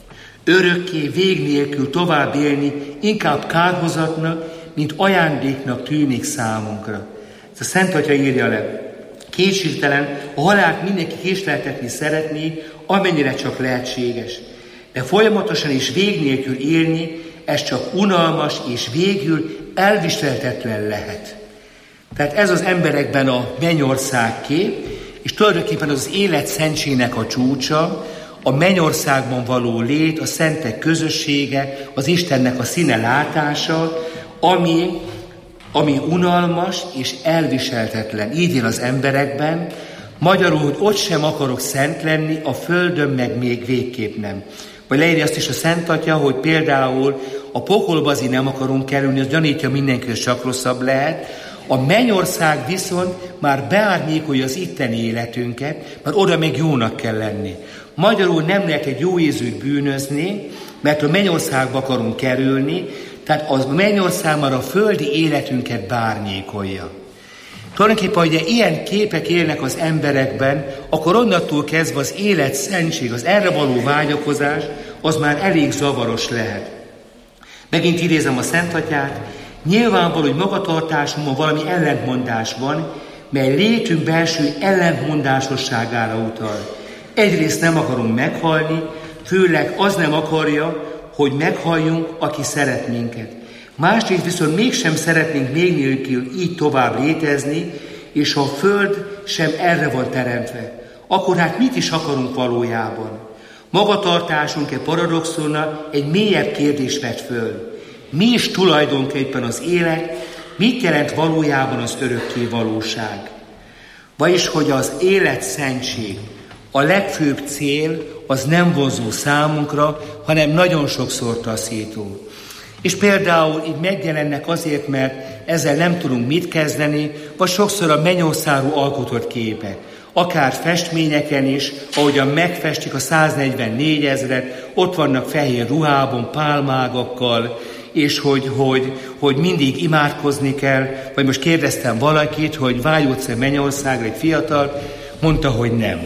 Örökké, vég nélkül tovább élni inkább kárhozatnak, mint ajándéknak tűnik számunkra. Ez a Szent Atya írja le. Kétségtelen, a halált mindenki késleltetni szeretné, amennyire csak lehetséges. De folyamatosan és vég nélkül élni, ez csak unalmas és végül elviselhetetlen lehet. Tehát ez az emberekben a mennyország kép, és tulajdonképpen az élet szentségnek a csúcsa, a mennyországban való lét, a szentek közössége, az Istennek a színe látása, ami, ami unalmas és elviselhetetlen. Így él az emberekben, magyarul, hogy ott sem akarok szent lenni, a földön meg még végképp nem. Vagy leírja azt is a Szent Atya, hogy például a pokolba azért nem akarunk kerülni, az gyanítja mindenki, hogy csak rosszabb lehet. A mennyország viszont már beárnyékolja az itteni életünket, mert oda még jónak kell lenni. Magyarul nem lehet egy jó ízűt bűnözni, mert a mennyországba akarunk kerülni, tehát az mennyország már a földi életünket beárnyékolja. Tulajdonképpen, hogy ilyen képek élnek az emberekben, akkor onnantól kezdve az élet szentség, az erre való vágyakozás, az már elég zavaros lehet. Megint idézem a Szent Atyát, nyilvánvaló, hogy magatartásunkban valami ellentmondás van, mely létünk belső ellentmondásosságára utal. Egyrészt nem akarunk meghalni, főleg az nem akarja, hogy meghalljunk, aki szeret minket. Másrészt viszont mégsem szeretnénk még nélkül így tovább létezni, és a Föld sem erre van teremtve. Akkor hát mit is akarunk valójában? Magatartásunk-e paradoxonnak egy mélyebb kérdést vet föl. Mi is tulajdonképpen az élet, mit jelent valójában az örökké valóság? Vagyis, hogy az élet szentség, a legfőbb cél, az nem vonzó számunkra, hanem nagyon sokszor taszító. És például így megjelennek azért, mert ezzel nem tudunk mit kezdeni, vagy sokszor a mennyorszárú alkotott képek. Akár festményeken is, ahogyan megfestik a száznegyvennégy ezret, ott vannak fehér ruhában, pálmágakkal, és hogy, hogy, hogy mindig imádkozni kell. Vagy most kérdeztem valakit, hogy vágyódsz-e mennyországra, egy fiatal, mondta, hogy nem.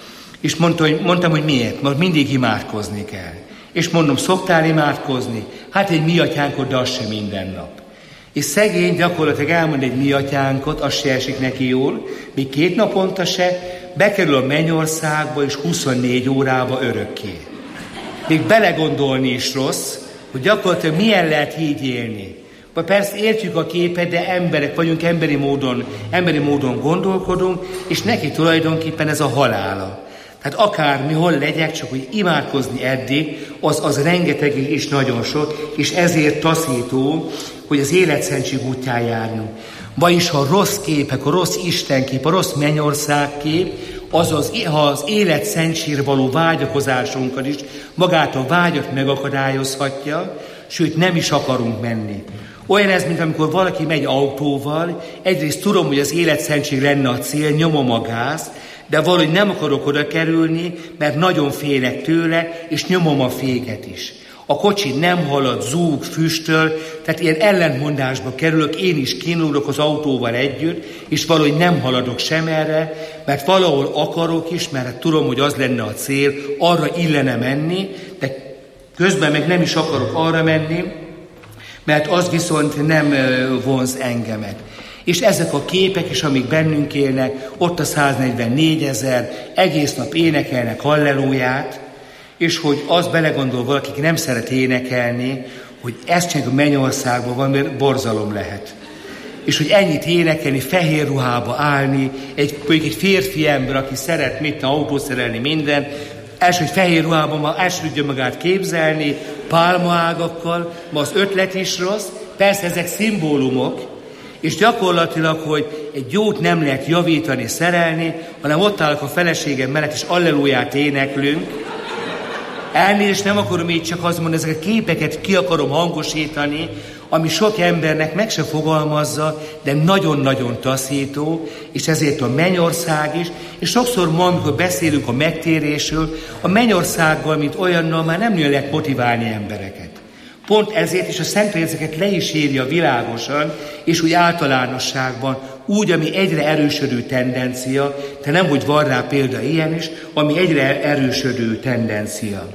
És mondta, hogy, mondtam, hogy miért? Mert mindig imádkozni kell. És mondom, szoktál imádkozni? Hát egy mi atyánkot, de az sem minden nap. És szegény gyakorlatilag elmond egy mi atyánkot, az se esik neki jól, még két naponta se, bekerül a mennyországba, és huszonnégy órába örökké. Még belegondolni is rossz, hogy gyakorlatilag milyen lehet így élni. Vagy persze értjük a képet, de emberek vagyunk, emberi módon, emberi módon gondolkodunk, és neki tulajdonképpen ez a halála. Tehát akármi, hol legyek, csak hogy imádkozni eddig, az, az rengeteg és nagyon sok, és ezért taszító, hogy az életszentség útján járnunk. Vagyis ha a rossz képek, a rossz istenkép, a rossz mennyországkép, azaz ha az életszentség való vágyakozásunkat is magát a vágyat megakadályozhatja, sőt nem is akarunk menni. Olyan ez, mint amikor valaki megy autóval, egyrészt tudom, hogy az életszentség lenne a cél, nyomom a gázt, de valahogy nem akarok oda kerülni, mert nagyon félek tőle, és nyomom a féket is. A kocsi nem halad, zúg, füstöl, tehát ilyen ellentmondásba kerülök, én is kínlódok az autóval együtt, és valahogy nem haladok sem erre, mert valahol akarok is, mert tudom, hogy az lenne a cél, arra illene menni, de közben meg nem is akarok arra menni, mert az viszont nem vonz engemet. És ezek a képek is, amik bennünk élnek, ott a száznegyvennégy ezer, egész nap énekelnek halleluját, és hogy az belegondol valaki, aki nem szeret énekelni, hogy ez csak a mennyországban van, mert borzalom lehet. És hogy ennyit énekelni, fehér ruhába állni, egy, egy férfi ember, aki szeret mit, autószerelni, minden, első, hogy fehér ruhában ma el tudja magát képzelni, pálmaágakkal, ma az ötlet is rossz, Persze ezek szimbólumok, és gyakorlatilag, hogy egy jót nem lehet javítani, szerelni, hanem ott állok a feleségem mellett, és alleluját éneklünk. Elnézést, nem akarom így csak azt mondani, ezeket a képeket ki akarom hangosítani, ami sok embernek meg se fogalmazza, de nagyon-nagyon taszító, és ezért a mennyország is, és sokszor ma, amikor beszélünk a megtérésről, a mennyországgal, mint olyannal már nem nagyon lehet motiválni embereket. Pont ezért is a Szentlélek ezeket le is írja világosan, és úgy általánosságban, úgy, ami egyre erősödő tendencia, de nem, hogy van rá példa ilyen is, ami egyre erősödő tendencia.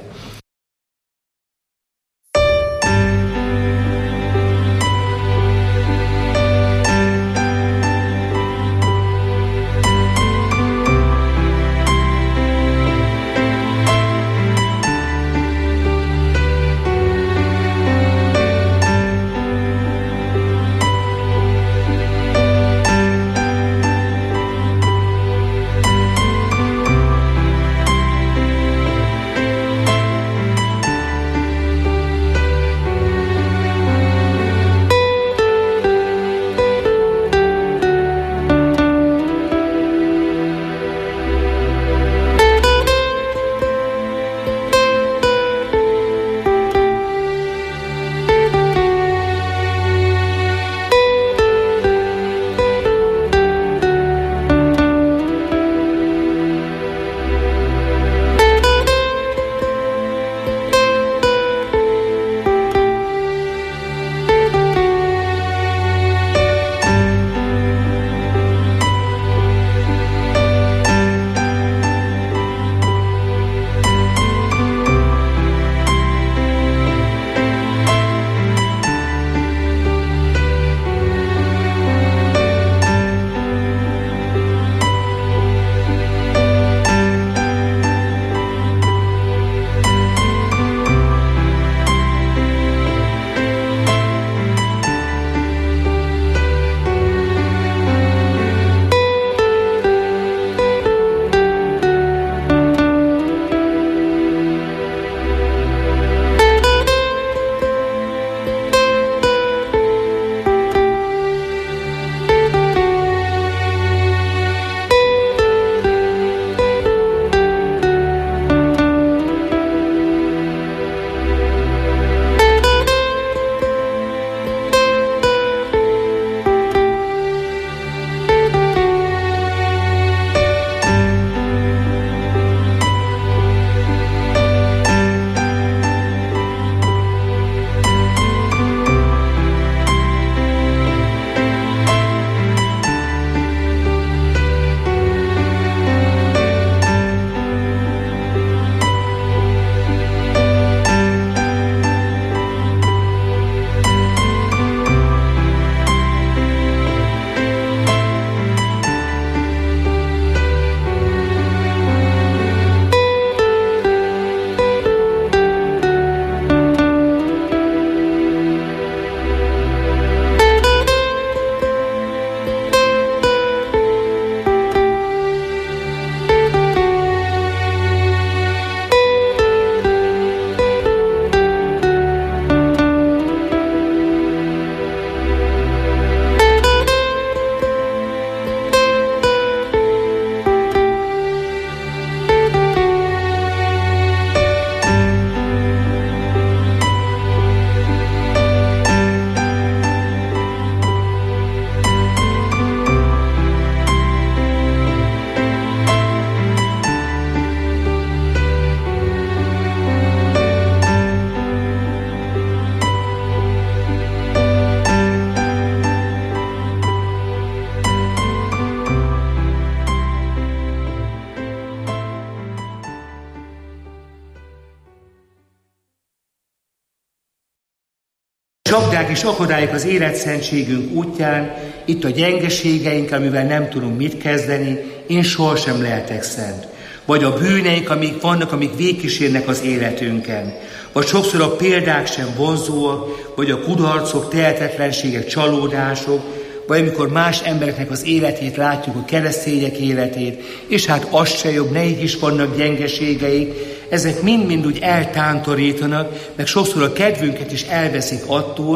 Csapdák és akadályok az életszentségünk útján, itt a gyengeségeink, amivel nem tudunk mit kezdeni, én sohasem lehetek szent. Vagy a bűneink, amik vannak, amik végkísérnek az életünken. Vagy sokszor a példák sem vonzóak, vagy a kudarcok, tehetetlenségek, csalódások, vagy amikor más embereknek az életét látjuk, a keresztények életét, és hát az se jobb, nekik is vannak gyengeségeik, ezek mind-mind úgy eltántorítanak, meg sokszor a kedvünket is elveszik attól,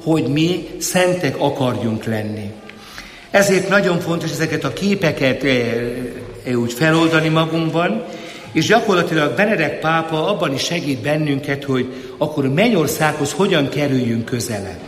hogy mi szentek akarjunk lenni. Ezért nagyon fontos ezeket a képeket e, e, úgy feloldani magunkban, és gyakorlatilag Benedek pápa abban is segít bennünket, hogy akkor a mennyországhoz hogyan kerüljünk közelebb.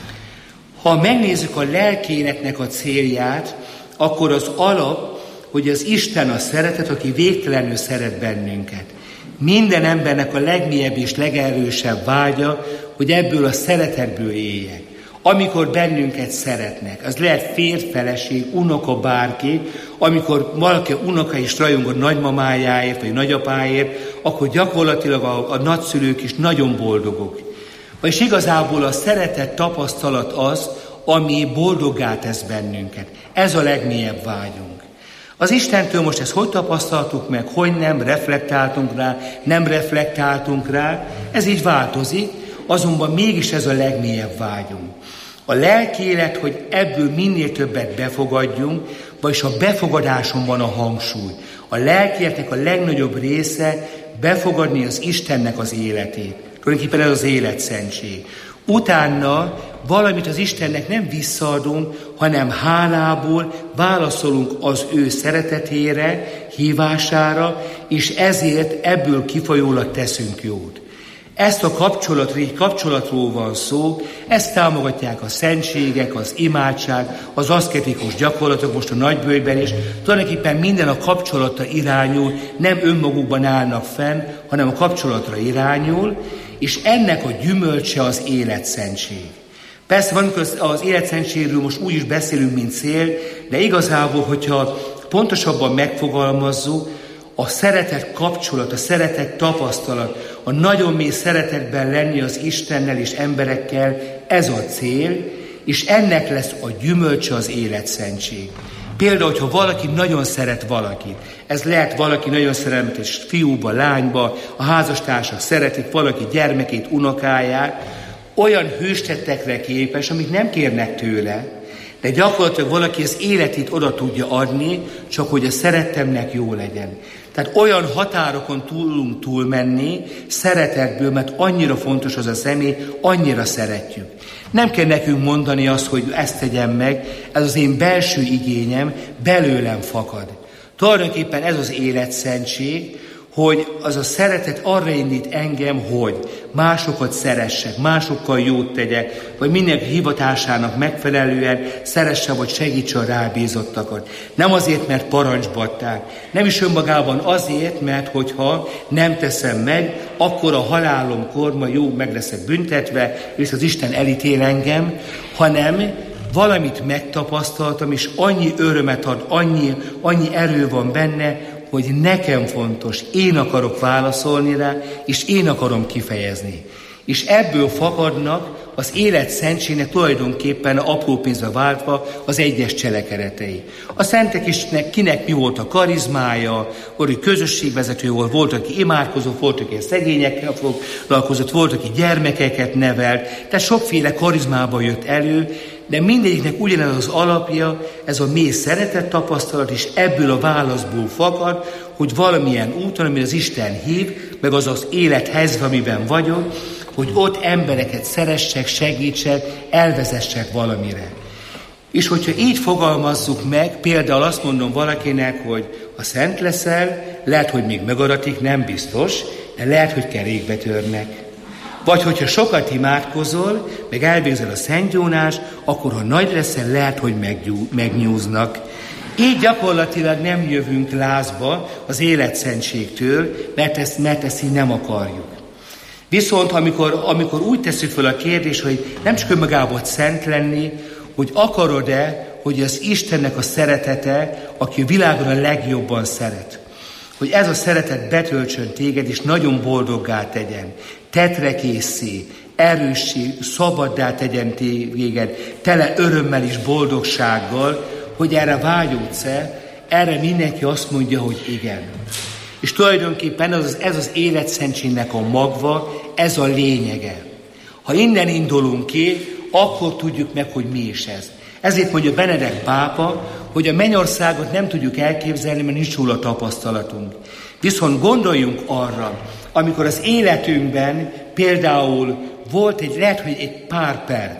Ha megnézzük a lelkéletnek a célját, akkor az alap, hogy az Isten a szeretet, aki végtelenül szeret bennünket. Minden embernek a legmélyebb és legerősebb vágya, hogy ebből a szeretetből éljek. Amikor bennünket szeretnek, az lehet férj, feleség, unoka, bárki, amikor valaki unoka is rajong a nagymamájáért, vagy nagyapáért, akkor gyakorlatilag a, a nagyszülők is nagyon boldogok. Vagyis igazából a szeretet tapasztalat az, ami boldoggá tesz bennünket. Ez a legmélyebb vágyunk. Az Istentől most ezt hogy tapasztaltuk meg, hogy nem reflektáltunk rá, nem reflektáltunk rá, ez így változik, azonban mégis ez a legmélyebb vágyunk. A lelkélet, hogy ebből minél többet befogadjunk, vagyis a befogadáson van a hangsúly. A lelkéletnek a legnagyobb része befogadni az Istennek az életét. Tulajdonképpen ez az életszentség. Utána valamit az Istennek nem visszaadunk, hanem hálából válaszolunk az ő szeretetére, hívására, és ezért ebből kifolyólag teszünk jót. Ezt a kapcsolatról, egy kapcsolatról van szó, ezt támogatják a szentségek, az imádság, az aszketikus gyakorlatok, most a nagybőjben is. Tulajdonképpen minden a kapcsolatra irányul, nem önmagukban állnak fenn, hanem a kapcsolatra irányul, és ennek a gyümölcse az életszentség. Persze van, az életszentségről most úgy is beszélünk, mint cél, de igazából, hogyha pontosabban megfogalmazzuk, a szeretet kapcsolat, a szeretet tapasztalat, a nagyon mély szeretetben lenni az Istennel és emberekkel, ez a cél, és ennek lesz a gyümölcse az életszentség. Például, hogyha valaki nagyon szeret valakit, ez lehet valaki nagyon szeretetes fiúba, lányba, a házastársak szeretik valaki gyermekét, unokáját, olyan hőstettekre képes, amit nem kérnek tőle, de gyakorlatilag valaki az életét oda tudja adni, csak hogy a szerettemnek jó legyen. Tehát olyan határokon tudunk túlmenni szeretetből, mert annyira fontos az a személy, annyira szeretjük. Nem kell nekünk mondani azt, hogy ezt tegyem meg, ez az én belső igényem, belőlem fakad. Tulajdonképpen ez az életszentség, hogy az a szeretet arra indít engem, hogy másokat szeressek, másokkal jót tegyek, vagy mindenki hivatásának megfelelően szeresse vagy segítse a rábízottakat. Nem azért, mert parancsba adták, nem is önmagában azért, mert hogyha nem teszem meg, akkor a halálomkor ma jó meg leszek büntetve, és az Isten elítél engem, hanem valamit megtapasztaltam, és annyi örömet ad, annyi, annyi erő van benne, hogy nekem fontos, én akarok válaszolni rá, és én akarom kifejezni. És ebből fakadnak az élet szentségnek tulajdonképpen apró pénzbe váltva az egyes cselekedetei. A szentek is kinek mi volt a karizmája, volt, hogy közösségvezető volt, volt, aki imádkozott, volt, aki szegényekkel foglalkozott, volt, aki gyermekeket nevelt, tehát sokféle karizmába jött elő, de mindegyiknek ugyanez az alapja, ez a mély szeretet tapasztalat, és ebből a válaszból fakad, hogy valamilyen úton, amire az Isten hív, meg az az élethelyzet, amiben vagyok, hogy ott embereket szeressek, segítsek, elvezessek valamire. És hogyha így fogalmazzuk meg, például azt mondom valakinek, hogy ha szent leszel, lehet, hogy még megadatik, nem biztos, de lehet, hogy kerékbe törnek. Vagy hogyha sokat imádkozol, meg elvégzel a szentgyónást, akkor ha nagy leszel, lehet, hogy megnyúznak. Így gyakorlatilag nem jövünk lázba az életszentségtől, mert ezt, mert ezt így nem akarjuk. Viszont amikor, amikor úgy tesszük fel a kérdést, hogy nem csak önmagában szent lenni, hogy akarod-e, hogy az Istennek a szeretete, aki a világon a legjobban szeret, hogy ez a szeretet betöltsön téged, és nagyon boldoggá tegyen, tetrekészé, erőssé, szabaddá tegyen téged, tele örömmel és boldogsággal, hogy erre vágyódsz-e, erre mindenki azt mondja, hogy igen. És tulajdonképpen ez az, ez az életszentségnek a magva, ez a lényege. Ha innen indulunk ki, akkor tudjuk meg, hogy mi is ez. Ezért mondja Benedek pápa, hogy a mennyországot nem tudjuk elképzelni, mert nincs róla tapasztalatunk. Viszont gondoljunk arra, amikor az életünkben például volt egy, lehet, hogy egy pár perc,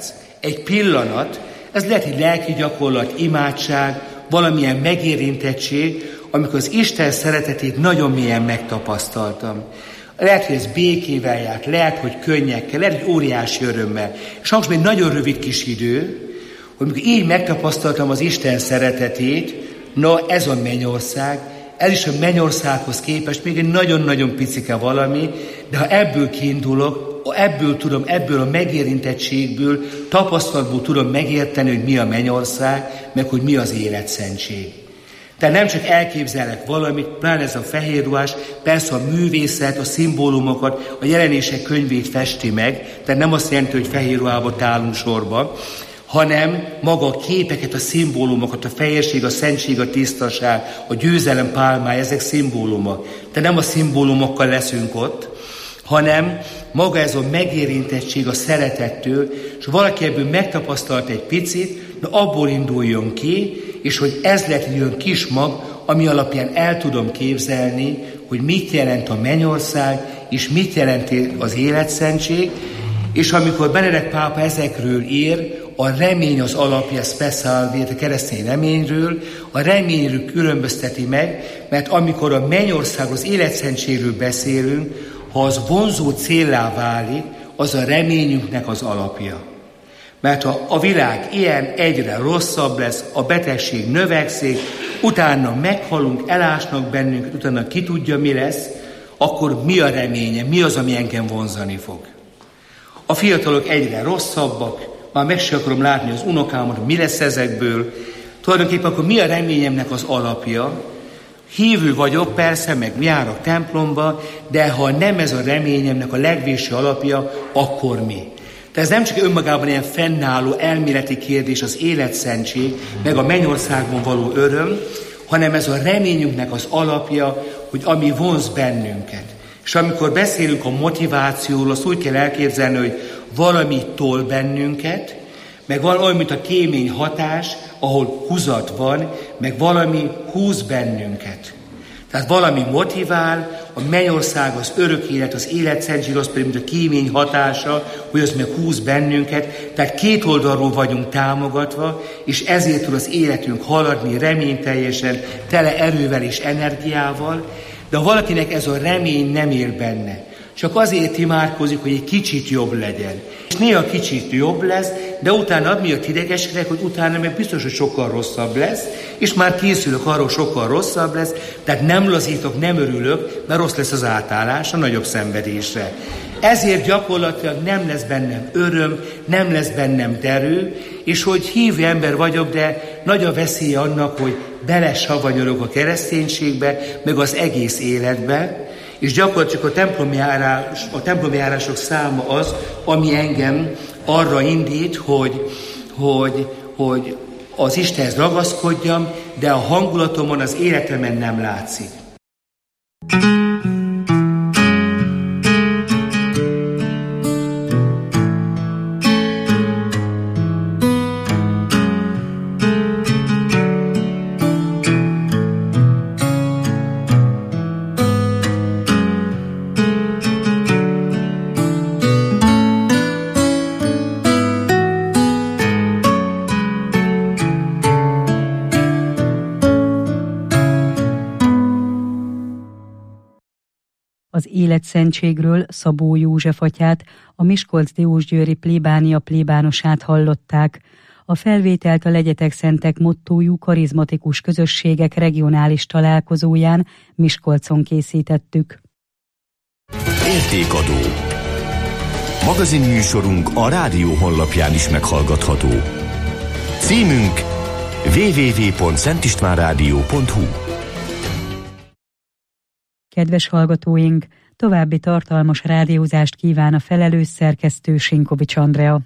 egy pillanat, ez lehet egy lelki gyakorlat, imádság, valamilyen megérintettség, amikor az Isten szeretetét nagyon mélyen megtapasztaltam. Lehet, hogy ez békével járt, lehet, hogy könnyekkel, lehet, hogy óriási örömmel. És akkor egy nagyon rövid kis idő, hogy amikor így megtapasztaltam az Isten szeretetét, na ez a mennyország, ez is a mennyországhoz képest még egy nagyon-nagyon picike valami, de ha ebből kiindulok, ebből tudom, ebből a megérintettségből, tapasztalatból tudom megérteni, hogy mi a mennyország, meg hogy mi az életszentség. Tehát nem csak elképzelek valamit, pláne ez a fehér ruhás, persze a művészet, a szimbólumokat, a jelenések könyvét festi meg, tehát nem azt jelenti, hogy fehér ruhába állunk sorba, hanem maga a képeket, a szimbólumokat, a fehérség, a szentség, a tisztaság, a győzelem pálmája, ezek szimbólumok. Tehát nem a szimbólumokkal leszünk ott, hanem maga ez a megérintettség a szeretettől, és valaki ebből megtapasztalt egy picit, de abból induljon ki, és hogy ez lett egy olyan kis mag, ami alapján el tudom képzelni, hogy mit jelent a mennyország, és mit jelent az életszentség, és amikor Benedek pápa ezekről ír, a remény az alapja, speciálvét, a keresztény reményről, a reményről különbözteti meg, mert amikor a mennyország, az életszentségről beszélünk, ha az vonzó céllá válik, az a reményünknek az alapja. Mert ha a világ ilyen egyre rosszabb lesz, a betegség növekszik, utána meghalunk, elásnak bennünket, utána ki tudja, mi lesz, akkor mi a reménye, mi az, ami engem vonzani fog. A fiatalok egyre rosszabbak, már meg sem akarom látni az unokámat, mi lesz ezekből. Tulajdonképpen akkor mi a reményemnek az alapja? Hívő vagyok, persze, meg járok templomba, de ha nem ez a reményemnek a legvégső alapja, akkor mi? Tehát ez nem csak önmagában ilyen fennálló elméleti kérdés, az életszentség, meg a mennyországban való öröm, hanem ez a reményünknek az alapja, hogy ami vonz bennünket. És amikor beszélünk a motivációról, azt úgy kell elképzelni, hogy valami tol bennünket, meg van olyan, mint a kémény hatás, ahol húzat van, meg valami húz bennünket. Tehát valami motivál, a mennyország, az örök élet, az életszentség, az pedig, mint a kémény hatása, hogy az meg húz bennünket. Tehát két oldalról vagyunk támogatva, és ezért tud az életünk haladni reményteljesen, tele erővel és energiával, de ha valakinek ez a remény nem él benne, csak azért imádkozik, hogy egy kicsit jobb legyen. És néha kicsit jobb lesz, de utána miatt idegeskedek, hogy utána meg biztos, hogy sokkal rosszabb lesz, és már készülök arról, sokkal rosszabb lesz, tehát nem lazítok, nem örülök, mert rossz lesz az átállás a nagyobb szenvedésre. Ezért gyakorlatilag nem lesz bennem öröm, nem lesz bennem derű, és hogy hívő ember vagyok, de nagy a veszélye annak, hogy belesavanyolok a kereszténységbe, meg az egész életbe, és gyakorlatilag a templomjárás, a templomjárások száma az, ami engem arra indít, hogy, hogy, hogy az Istenhez ragaszkodjam, de a hangulatomon, az életemen nem látszik. Az életszentségről Szabó József atyát, a Miskolc-Diósgyőri plébánia plébánosát hallották. A felvételt a Legyetek Szentek mottójú karizmatikus közösségek regionális találkozóján Miskolcon készítettük. Értékadó. Magazinműsorunk a rádió honlapján is meghallgatható. Címünk double-u double-u double-u pont szentistvánrádió pont hu. Kedves hallgatóink, további tartalmas rádiózást kíván a felelős szerkesztő Sinkovics Andrea.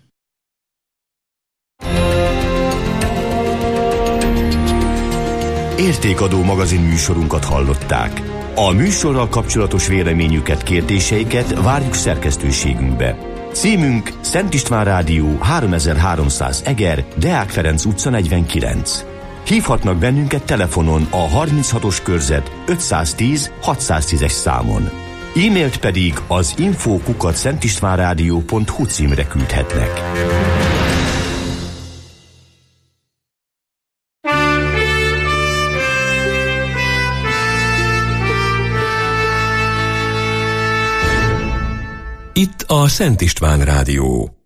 Értékadó magazinműsorunkat hallották. A műsorral kapcsolatos véleményüket, kérdéseiket várjuk szerkesztőségünkbe. Címünk Szent István Rádió háromezer-háromszáz Eger, Deák Ferenc utca negyvenkilenc. Hívhatnak bennünket telefonon a harminchatos körzet ötszáztíz hatszáztízes számon. E-mailt pedig az info kukac szentistvánrádió pont hu címre küldhetnek. Itt a Szent István Rádió.